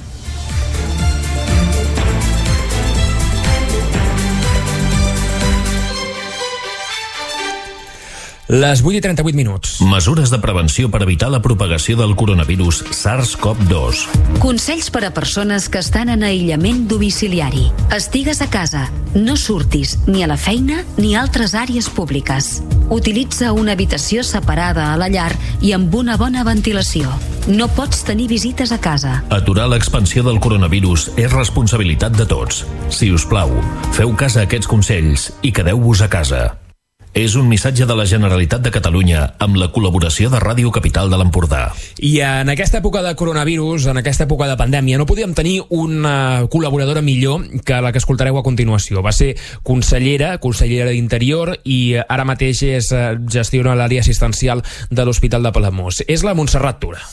Les 8:38 minuts. Mesures de prevenció per evitar la propagació del coronavirus SARS-CoV-2. Consells per a persones que estan en aïllament domiciliari. Estigues a casa, no surtis ni a la feina ni a altres àrees públiques. Utilitza una habitació separada a la llar i amb una bona ventilació. No pots tenir visites a casa. Aturar l'expansió del coronavirus és responsabilitat de tots. Si us plau, feu cas a aquests consells i quedeu-vos a casa. És un missatge de la Generalitat de Catalunya amb la col·laboració de Ràdio Capital de l'Empordà. I en aquesta època de coronavirus, en aquesta època de pandèmia, no podíem tenir una col·laboradora millor que la que escoltareu a continuació. Va ser consellera d'Interior i ara mateix gestiona l'àrea assistencial de l'Hospital de Palamós. És la Montserrat Tura.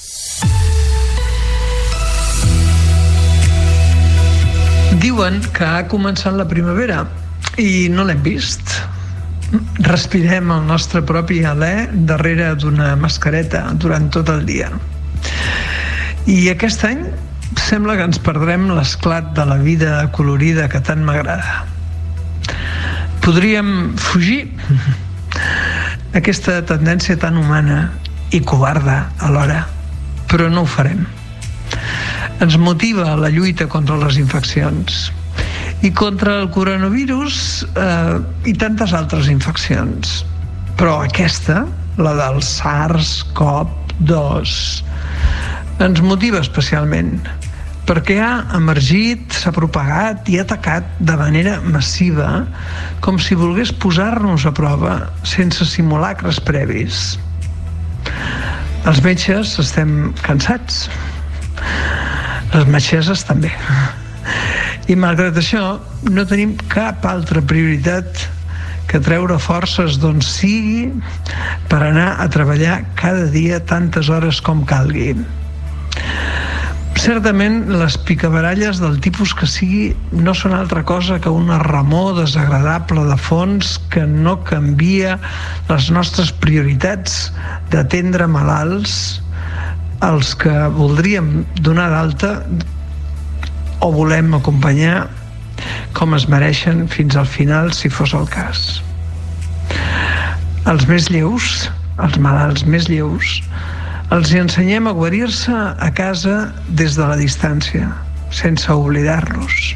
Diuen que ha començat la primavera i no l'hem vist. Respirem el nostre propi alè darrere d'una mascareta durant tot el dia. I aquest any sembla que ens perdrem l'esclat de la vida colorida que tant m'agrada. Podríem fugir aquesta tendència tan humana i covarda alhora, però no ho farem. Ens motiva la lluita contra les infeccions i contra el coronavirus i tantes altres infeccions. Però aquesta, la del SARS-CoV-2, ens motiva especialment perquè ha emergit, s'ha propagat i ha atacat de manera massiva, com si volgués posar-nos a prova sense simulacres previs. Els metges estem cansats. Les metgesses també. I malgrat això, no tenim cap altra prioritat que treure forces d'on sigui per anar a treballar cada dia tantes hores com calgui. Certament, les picabaralles del tipus que sigui no són altra cosa que una remor desagradable de fons que no canvia les nostres prioritats d'atendre malalts als que voldríem donar d'alta o volem acompanyar com es mereixen fins al final, si fos el cas. Els més lleus, els malalts més lleus, els hi ensenyem a guarir-se a casa des de la distància, sense oblidar-los.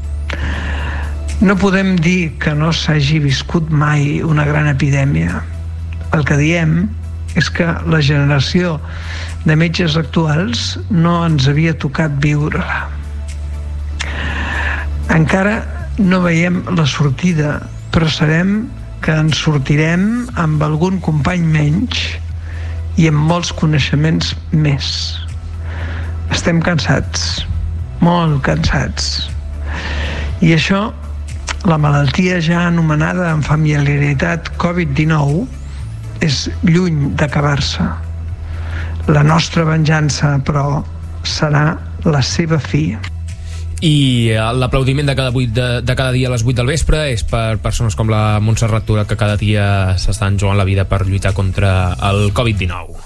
No podem dir que no s'hagi viscut mai una gran epidèmia. El que diem és que la generació de metges actuals no ens havia tocat viure-la. Encara no veiem la sortida, però sabem que ens sortirem amb algun company menys i amb molts coneixements més. Estem cansats, molt cansats. I això, la malaltia ja anomenada amb familiaritat Covid-19, és lluny d'acabar-se. La nostra venjança, però, serà la seva fi. I l'aplaudiment de cada dia a les 8 del vespre és per persones com la Montserrat Tura, que cada dia s'estan jugant la vida per lluitar contra el Covid-19.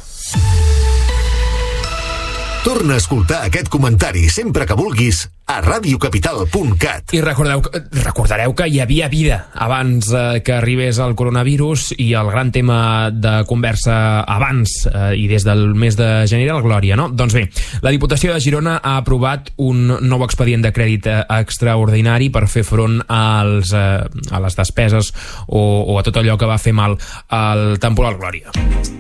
Torna a escoltar aquest comentari sempre que vulguis a radiocapital.cat. I recordareu que hi havia vida abans que arribés el coronavirus, i el gran tema de conversa abans i des del mes de gener, la Glòria, no? Doncs bé, la Diputació de Girona ha aprovat un nou expedient de crèdit extraordinari per fer front a les despeses o a tot allò que va fer mal al temporal Glòria.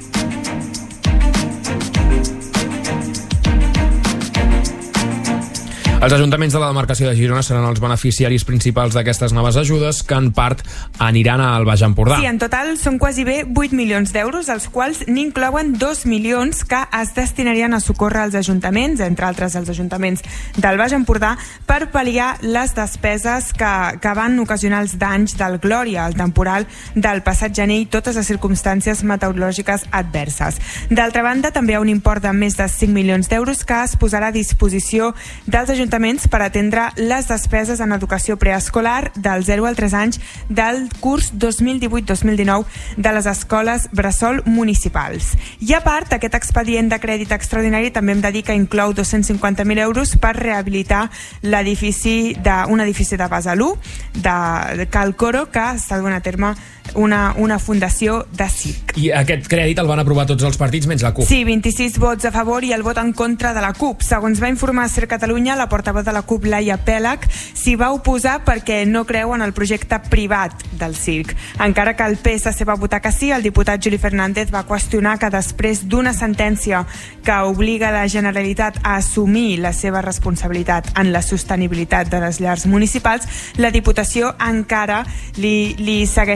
Els ajuntaments de la demarcació de Girona seran els beneficiaris principals d'aquestes noves ajudes, que en part aniran al Baix Empordà. Sí, en total són quasi bé 8 milions d'euros, els quals n'inclouen 2 milions que es destinarien a socórrer als ajuntaments, entre altres els ajuntaments del Baix Empordà, per pal·liar les despeses que van ocasionar els danys del Glòria, el temporal del passat gener i totes les circumstàncies meteorològiques adverses. D'altra banda, també hi ha un import de més de 5 milions d'euros que es posarà a disposició dels ajuntaments per atendre les despeses en educació preescolar dels 0 als 3 anys del curs 2018-2019 de les escoles bressol municipals. I a part, aquest expedient de crèdit extraordinari també hem de dir que inclou 250.000 euros per rehabilitar un edifici de Besalú, de Cal Coro, que està donant a terme una fundació de CIC. I aquest crèdit el van aprovar tots els partits menys la CUP. Sí, 26 vots a favor i el vot en contra de la CUP. Segons va informar Ser Catalunya, la portaveu de la CUP, Laia Pèlag, s'hi va oposar perquè no creu en el projecte privat del circ. Encara que el PSC va votar que sí, el diputat Juli Fernández va qüestionar que després d'una sentència que obliga la Generalitat a assumir la seva responsabilitat en la sostenibilitat de les llars municipals, la Diputació encara li segueixi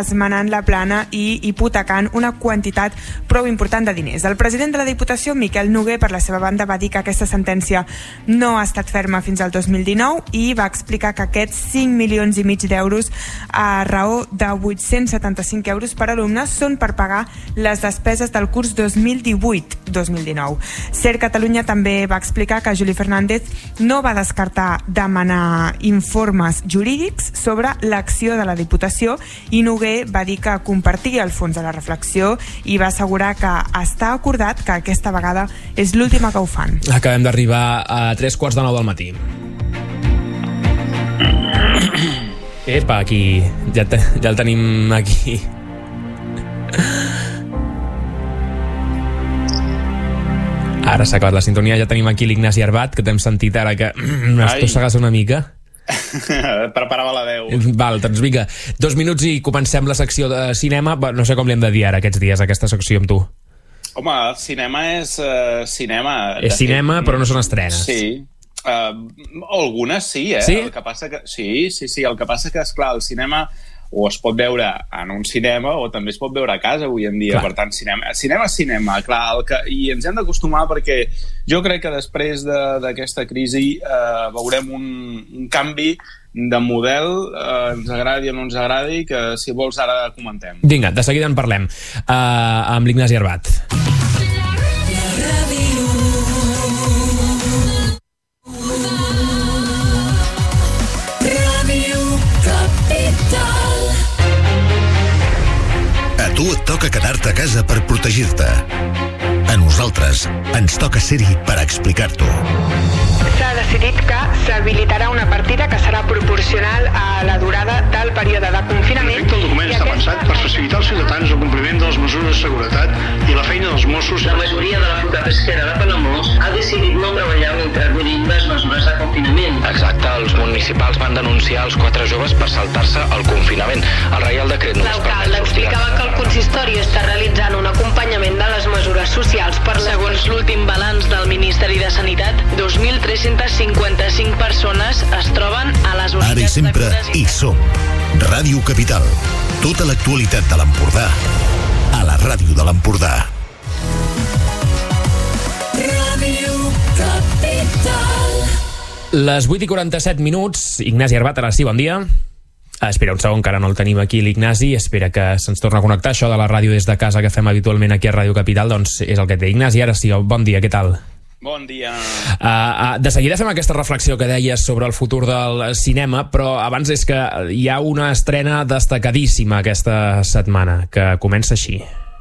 esmenant la plana i hipotecant una quantitat prou important de diners. El president de la Diputació, Miquel Noguer, per la seva banda, va dir que aquesta sentència no ha estat ferma fins al 2019 i va explicar que aquests 5,5 milions d'euros a raó de 875 euros per alumne són per pagar les despeses del curs 2018-2019. CER Catalunya també va explicar que Juli Fernández no va descartar demanar informes jurídics sobre l'acció de la Diputació i Noguer va dir que compartia el fons de la reflexió i va assegurar que està acordat que aquesta vegada és l'última que ho fan. Acabem d'arribar a 3:45 del matí. Epa, aquí ja el tenim aquí. Ara s'ha acabat la sintonia, ja tenim aquí l'Ignasi Arbat, que t'hem sentit ara que m'estossegues una mica. Preparava la veu. Val, doncs vinga, 2 minuts i comencem la secció de cinema. No sé com li hem de dir ara aquests dies, aquesta secció amb tu. Home, el cinema és cinema. És cinema, però no són estrenes. Sí. Algunes sí, Sí? El que passa que, sí, el que passa que, esclar, el cinema o es pot veure en un cinema o també es pot veure a casa avui en dia. Clar. Per tant, cinema, clar, i ens hem d'acostumar perquè jo crec que després d'aquesta crisi veurem un canvi de model, ens agradi o no ens agradi, que si vols ara comentem. Vinga, de seguida en parlem amb l'Ignasi Arbat. A tu et toca quedar-te a casa per protegir-te. A nosaltres ens toca ser-hi per explicar-t'ho. S'ha decidit que s'habilitarà una partida que serà proporcional a la durada del període de confinament. El document està pensat per facilitar als ciutadans el compliment de les mesures de seguretat i la feina dels Mossos. La majoria de la flota pesquera de Palamós ha decidit no treballar mentre durin les mesures de confinament. Exacte, els municipals van denunciar els 4 joves per saltar-se el confinament. El Reial Decret només L'alcalde explicava que el consistori està realitzant un acompanyament de les mesures socials per Segons l'últim balanç del Ministeri de Sanitat, 2.355 persones es troben a les unitats. Ara i sempre hi som. Ràdio Capital. Tota l'actualitat de l'Empordà a la ràdio de l'Empordà. Ràdio Capital. Les 8:47. Ignasi Arbat, ara sí, bon dia. Espera un segon, que ara no el tenim aquí, l'Ignasi. Espera que se'ns torna a connectar. Això de la ràdio des de casa que fem habitualment aquí a Ràdio Capital, doncs és el que té. Ignasi, ara sí, bon dia, què tal? Bon dia. De seguida fem aquesta reflexió que deies sobre el futur del cinema, però abans és que hi ha una estrena destacadíssima aquesta setmana, que comença així.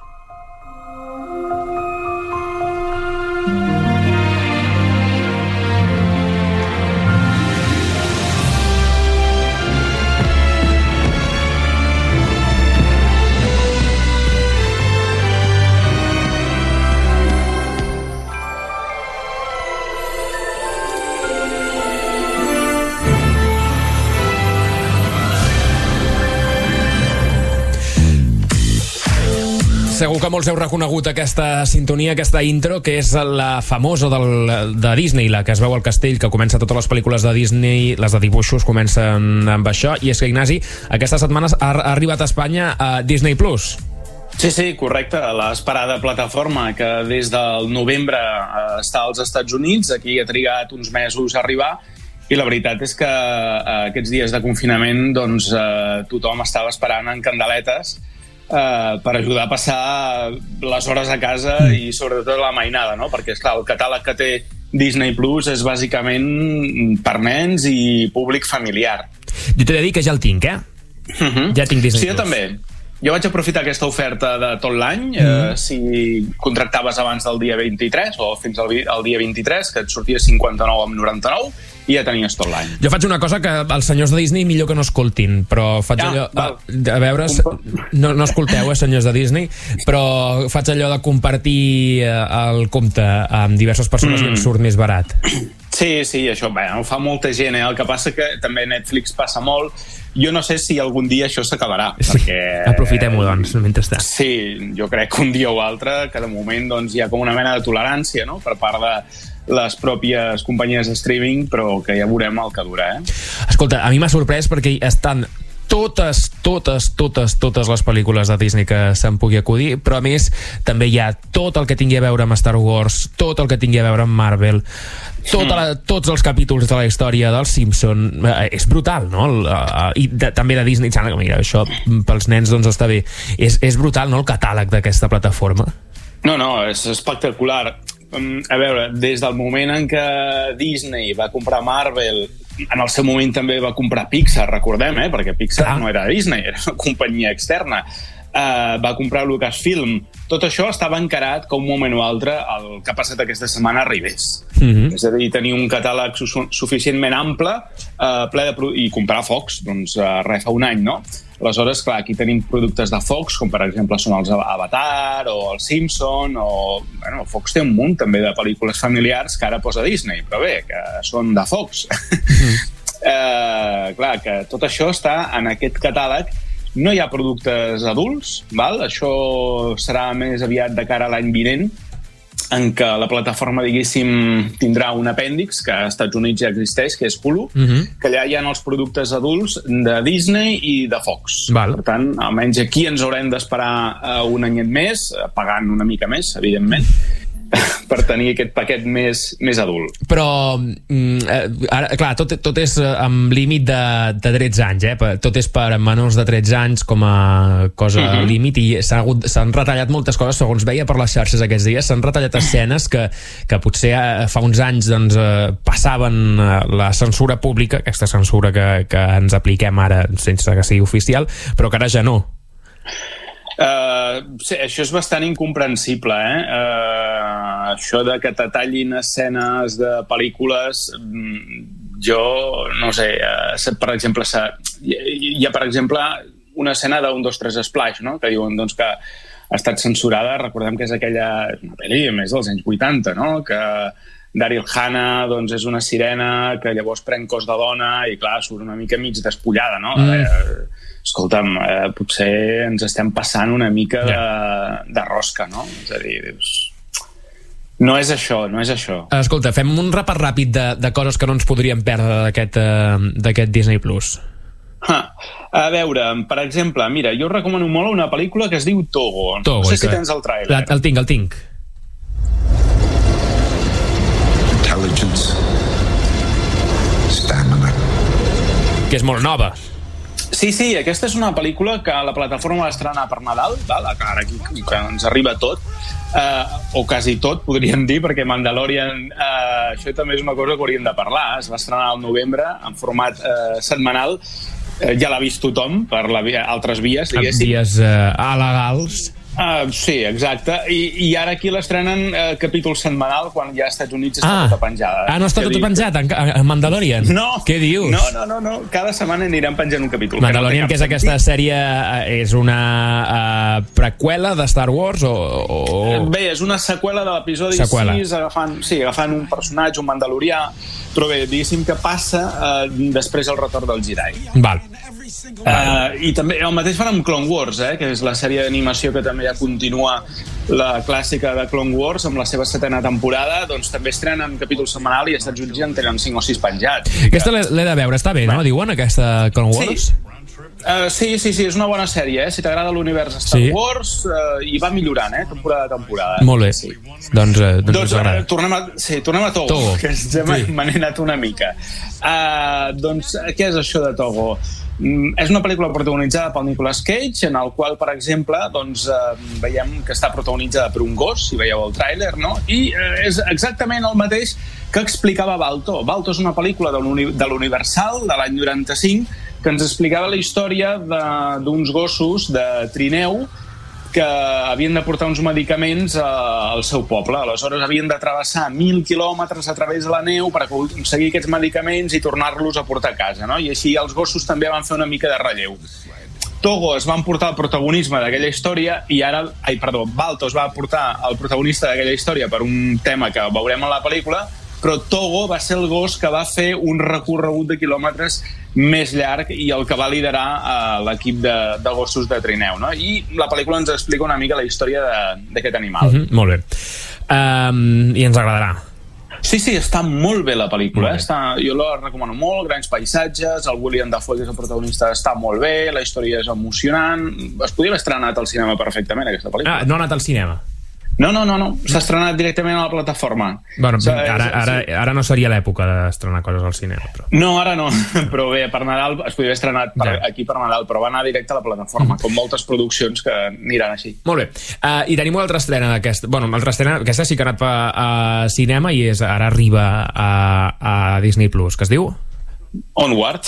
Segur que molts heu reconegut aquesta sintonia, aquesta intro, que és la famosa de Disney, la que es veu al castell, que comença totes les pel·lícules de Disney, les de dibuixos comencen amb això, i és que, Ignasi, aquesta setmana ha arribat a Espanya a Disney Plus. Sí, correcte, l'esperada plataforma que des del novembre està als Estats Units, aquí ha trigat uns mesos a arribar, i la veritat és que aquests dies de confinament doncs, tothom estava esperant en candeletes per ajudar a passar les hores a casa i sobretot la mainada, no? Perquè, esclar, el catàleg que té Disney Plus és bàsicament per nens i públic familiar. Jo t'he de dir que ja el tinc, Ja tinc Disney Plus. Sí, jo també. Jo vaig aprofitar aquesta oferta de tot l'any, si contractaves abans del dia 23 o fins al dia 23, que et sortia 59,99 i ja tenies tot l'any. Jo faig una cosa que els senyors de Disney millor que no escoltin, però faig allò... A veure, no escolteu, senyors de Disney, però faig allò de compartir el compte amb diverses persones i em surt més barat. Sí, això ho fa molta gent, El que passa que també Netflix passa molt. Jo no sé si algun dia això s'acabarà, perquè... Aprofitem-ho, doncs, mentrestant. Sí, jo crec que un dia o altre, que de moment doncs, hi ha com una mena de tolerància, no?, per part de les pròpies companyies de streaming, però que ja veurem el que dura, Escolta, a mi m'ha sorprès perquè estan totes les pel·lícules de Disney que se'n pugui acudir, però a més també hi ha tot el que tingui a veure amb Star Wars, tot el que tingui a veure amb Marvel, tots els capítols de la història dels Simpson. És brutal, no? I també de Disney Channel, mira, això pels nens doncs està bé. És brutal, no?, el catàleg d'aquesta plataforma. No, és espectacular. A veure, des del moment en què Disney va comprar Marvel, en el seu moment també va comprar Pixar, recordem, perquè Pixar no era Disney, era una companyia externa. Va comprar Lucasfilm. Tot això estava encarat que un moment o altre el que ha passat aquesta setmana arribés. És a dir, tenir un catàleg suficientment ample i comprar Fox, doncs fa un any, no? Aleshores, clar, aquí tenim productes de Fox, com per exemple són els Avatar o els Simpson, bueno, Fox té un munt també de pel·lícules familiars que ara posa Disney, però bé, que són de Fox. Clar, que tot això està en aquest catàleg. No hi ha productes adults, val? Això serà més aviat de cara a l'any vinent, en què la plataforma, diguéssim, tindrà un apèndix, que als Estats Units ja existeix, que és Hulu, que allà hi ha els productes adults de Disney i de Fox. Per tant, almenys aquí ens haurem d'esperar un anyet més, pagant una mica més, evidentment, per tenir aquest paquet més adult. Però, ara, clar, tot és amb límit de 13 anys, tot és per menors de 13 anys com a cosa límit, i s'han retallat moltes coses, segons veia per les xarxes aquests dies, s'han retallat escenes que potser fa uns anys doncs, passaven la censura pública, aquesta censura que ens apliquem ara sense que sigui oficial, però que ara ja no. Sí, això és bastant incomprensible, això de que te tallin escenes de pel·lícules, jo no sé, per exemple hi ha per exemple una escena d'1, 2, 3 Splash, no? Que diuen doncs, que ha estat censurada. Recordem que és una pel·li més dels anys 80, no? Que Daryl Hannah doncs, és una sirena que llavors pren cos de dona i clar, surt una mica mig despullada, no? Escolta'm, potser ens estem passant una mica de rosca, no? És a dir, dius... No és això. Escolta, fem un repàs ràpid de coses que no ens podríem perdre d'aquest Disney Plus. A veure, per exemple, mira, jo recomano molt una pel·lícula que es diu Togo. No sé si tens el tràiler. El tinc. Intelligence. Stamina. Que és molt nova. Sí, aquesta és una pel·lícula que la plataforma va estrenar per Nadal, ara aquí que ens arriba tot, o quasi tot, podríem dir, perquè Mandalorian, això també és una cosa que hauríem de parlar, es va estrenar al novembre en format setmanal, ja l'ha vist tothom per altres vies, diguéssim. Vies alegals. Sí, exacte, i ara aquí l'estrenen capítol setmanal quan ja als Estats Units està tota penjada. No està tot penjat en Mandalorian? No. Què dius? No, cada setmana aniran penjant un capítol. Mandalorian, que és aquesta sèrie, és una preqüela de Star Wars o... Bé, és una seqüela de l'episodi 6, agafant un personatge, un mandalorià, però bé, diguéssim que passa després el retorn del Jedi. Val. I també el mateix fan amb Clone Wars, que és la sèrie d'animació que també ja continua la clàssica de Clone Wars amb la seva 7ª temporada, doncs també estrenen capítol setmanal i als Estats Units en tenen 5 o 6 penjats. Aquesta l'he de veure, està bé, no? Diuen aquesta Clone Wars? Sí, és una bona sèrie, si t'agrada l'univers Star Wars, i va millorant, temporada a temporada. Molt bé, doncs tornem a Togo, que ja m'he anat una mica. Doncs què és això de Togo? És una pel·lícula protagonitzada pel Nicolas Cage, en el qual, per exemple, doncs, veiem que està protagonitzada per un gos, si veieu el tràiler, no? I és exactament el mateix que explicava Balto. Balto és una pel·lícula de l'Universal de l'any 95 que ens explicava la història d'uns gossos de trineu que havien de portar uns medicaments al seu poble. Aleshores havien de travessar 1.000 quilòmetres a través de la neu per aconseguir aquests medicaments i tornar-los a portar a casa, no? I així els gossos també van fer una mica de relleu. Togo es va emportar el protagonisme d'aquella història i ara, Balto es va portar el protagonista d'aquella història per un tema que veurem en la pel·lícula, però Togo va ser el gos que va fer un recorregut de quilòmetres més llarg i el que va liderar l'equip de gossos de trineu, no? I la pel·lícula ens explica una mica la història d'aquest animal. Molt bé. I ens agradarà. Sí, està molt bé la pel·lícula. Jo la recomano molt, grans paisatges, el William Dafoe, que és el protagonista, està molt bé, la història és emocionant. Es podria haver estrenat al cinema perfectament, aquesta pel·lícula. No ha anat al cinema? No. S'ha estrenat directament a la plataforma. Bueno, ara no seria l'època d'estrenar coses al cinema. Però... No, ara no. Però bé, per Nadal es podria haver estrenat aquí per Nadal, però va anar directe a la plataforma, com moltes produccions que aniran així. Molt bé. I tenim una altra estrena d'aquesta. Bueno, aquesta sí que ha anat a cinema i ara arriba a Disney Plus, que es diu? Onward.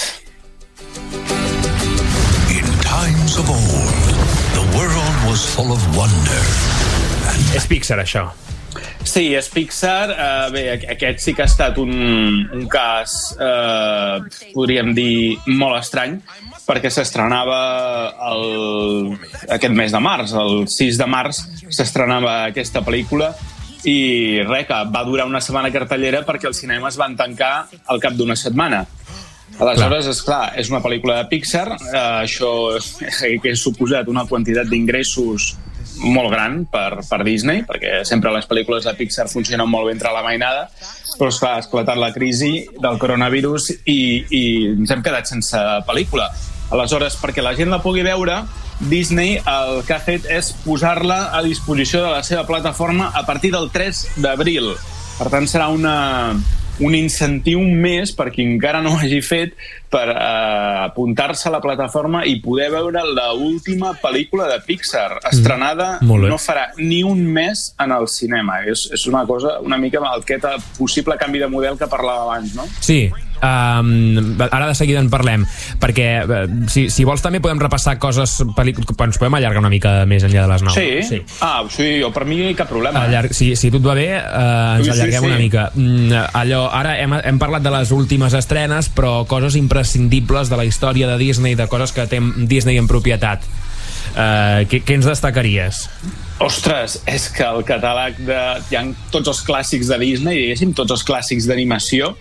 In times of old, the world was full of wonder. És Pixar, això. Sí, és Pixar. Bé, aquest sí que ha estat un cas, podríem dir, molt estrany, perquè s'estrenava aquest mes de març, el 6 de març, s'estrenava aquesta pel·lícula i res, que va durar una setmana cartellera perquè els cinemes van tancar al cap d'una setmana. Aleshores, esclar, és una pel·lícula de Pixar, això que ha suposat una quantitat d'ingressos molt gran per Disney, perquè sempre les pel·lícules de Pixar funcionen molt bé entre la mainada, però esclar, ha esclatat la crisi del coronavirus i ens hem quedat sense pel·lícula. Aleshores, perquè la gent la pugui veure, Disney el que ha fet és posar-la a disposició de la seva plataforma a partir del 3 d'abril. Per tant, serà un incentiu més per qui encara no ho hagi fet per apuntar-se a la plataforma i poder veure l'última pel·lícula de Pixar estrenada no farà ni un mes en el cinema. És una cosa una mica aquest possible canvi de model que parlàvem abans, no? Sí, ara de seguida en parlem, perquè si vols també podem repassar coses, ens podem allargar una mica més enllà de les 9. Sí? Sí, per mi cap problema. Si tu et va bé, ens allarguem una mica. Ara hem parlat de les últimes estrenes, però coses imprescindibles de la història de Disney, de coses que té Disney en propietat. Què ens destacaries? Ostres, és que el catàleg hi ha tots els clàssics de Disney, diguéssim, tots els clàssics d'animació,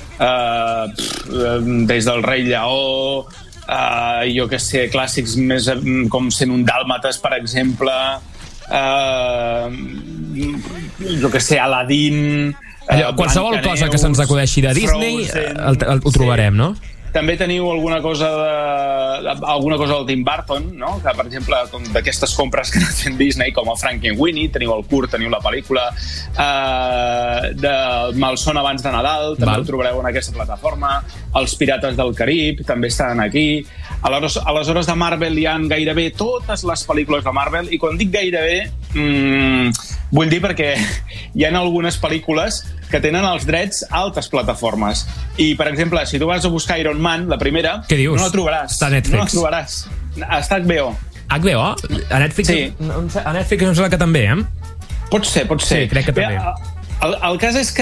des del Rei Lleó, jo que sé, clàssics més com 101 Dàlmates, per exemple, jo que sé, Aladdin, qualsevol cosa que se'ns acudeixi de Disney ho trobarem, no? També teniu alguna cosa del Tim Burton, no? Que, per exemple, d'aquestes compres que ha fet Disney, com el Frankenweenie, teniu el curt, teniu la pel·lícula, del Malson abans de Nadal, també ho trobareu en aquesta plataforma, els Pirates del Carib també estan aquí. Aleshores, de Marvel hi ha gairebé totes les pel·lícules de Marvel, i quan dic gairebé vull dir perquè hi ha algunes pel·lícules que tenen els drets a altres plataformes. I, per exemple, si tu vas a buscar Iron Man, la primera, no la trobaràs. Està a Netflix. No la trobaràs. Està a HBO. HBO? A Netflix? Sí. A Netflix no sé que també, Pot ser. Sí, crec que també. El cas és que,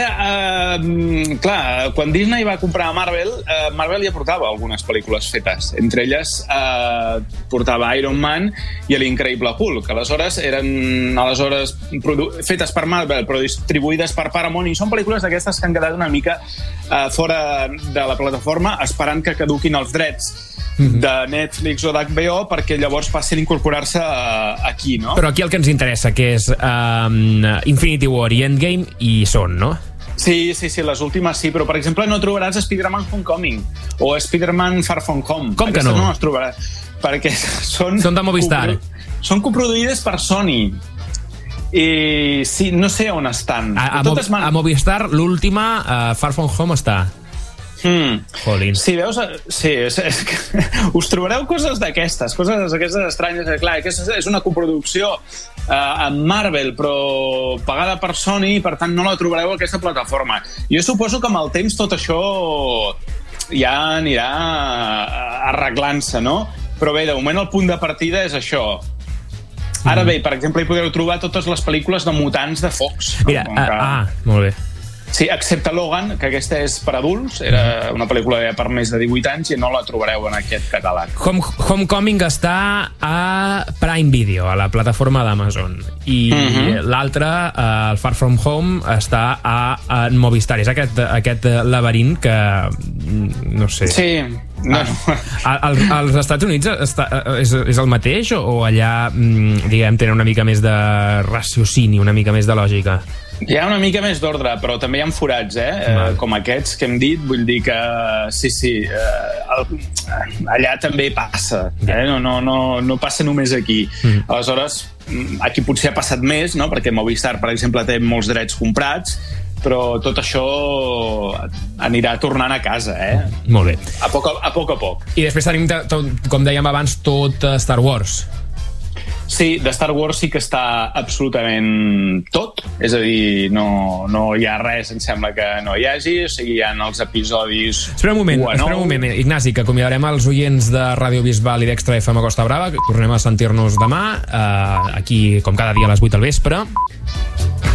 clar, quan Disney va comprar Marvel, Marvel ja portava algunes pel·lícules fetes. Entre elles portava Iron Man i l'Increïble Hulk. Aleshores, eren fetes per Marvel, però distribuïdes per Paramount, i són pel·lícules d'aquestes que han quedat una mica fora de la plataforma, esperant que caduquin els drets de Netflix o d'HBO perquè llavors passin a incorporar-se aquí, no? Però aquí el que ens interessa, que és Infinity War i Endgame, i són, no? Sí, les últimes sí, però per exemple no trobaràs Spider-Man Homecoming o Spider-Man Far From Home. Com que no? No les trobaràs, perquè són de Movistar. Són coproduïdes per Sony. I sí, no sé on estan. A Movistar l'última, Far From Home, està. Sí, veus? Sí, és que us trobareu coses d'aquestes estranyes. Clar, és una coproducció amb Marvel, però pagada per Sony, per tant no la trobareu a aquesta plataforma. Jo suposo que amb el temps tot això ja anirà arreglant-se, no? Però bé, de moment el punt de partida és això. Ara bé, per exemple, hi podreu trobar totes les pel·lícules de mutants de Fox. Mira, molt bé. Sí, excepte Logan, que aquesta és per adults, era una pel·lícula per més de 18 anys i no la trobareu en aquest catàleg. Homecoming està a Prime Video, a la plataforma d'Amazon, i l'altre, el Far From Home, està a Movistar. És aquest laberint que no sé. Sí. Als Estats Units és el mateix, o allà, diguem, tenen una mica més de raciocini, una mica més de lògica? Hi ha una mica més d'ordre, però també hi ha forats, com aquests que hem dit, vull dir que sí, allà també passa, no passa només aquí. Aleshores, aquí potser ha passat més, no? Perquè Movistar, per exemple, té molts drets comprats, però tot això anirà tornant a casa, Molt bé. A poc a poc. I després tenim, com dèiem abans, tot Star Wars. Sí, de Star Wars sí que està absolutament tot, és a dir, no hi ha res, em sembla que no hi hagi, o sigui, hi ha els episodis... Espera un moment, Ignasi, que acomiadarem els oients de Ràdio Bisbal i d'Extra FM a Costa Brava, que tornem a sentir-nos demà, aquí, com cada dia a les 8 del vespre.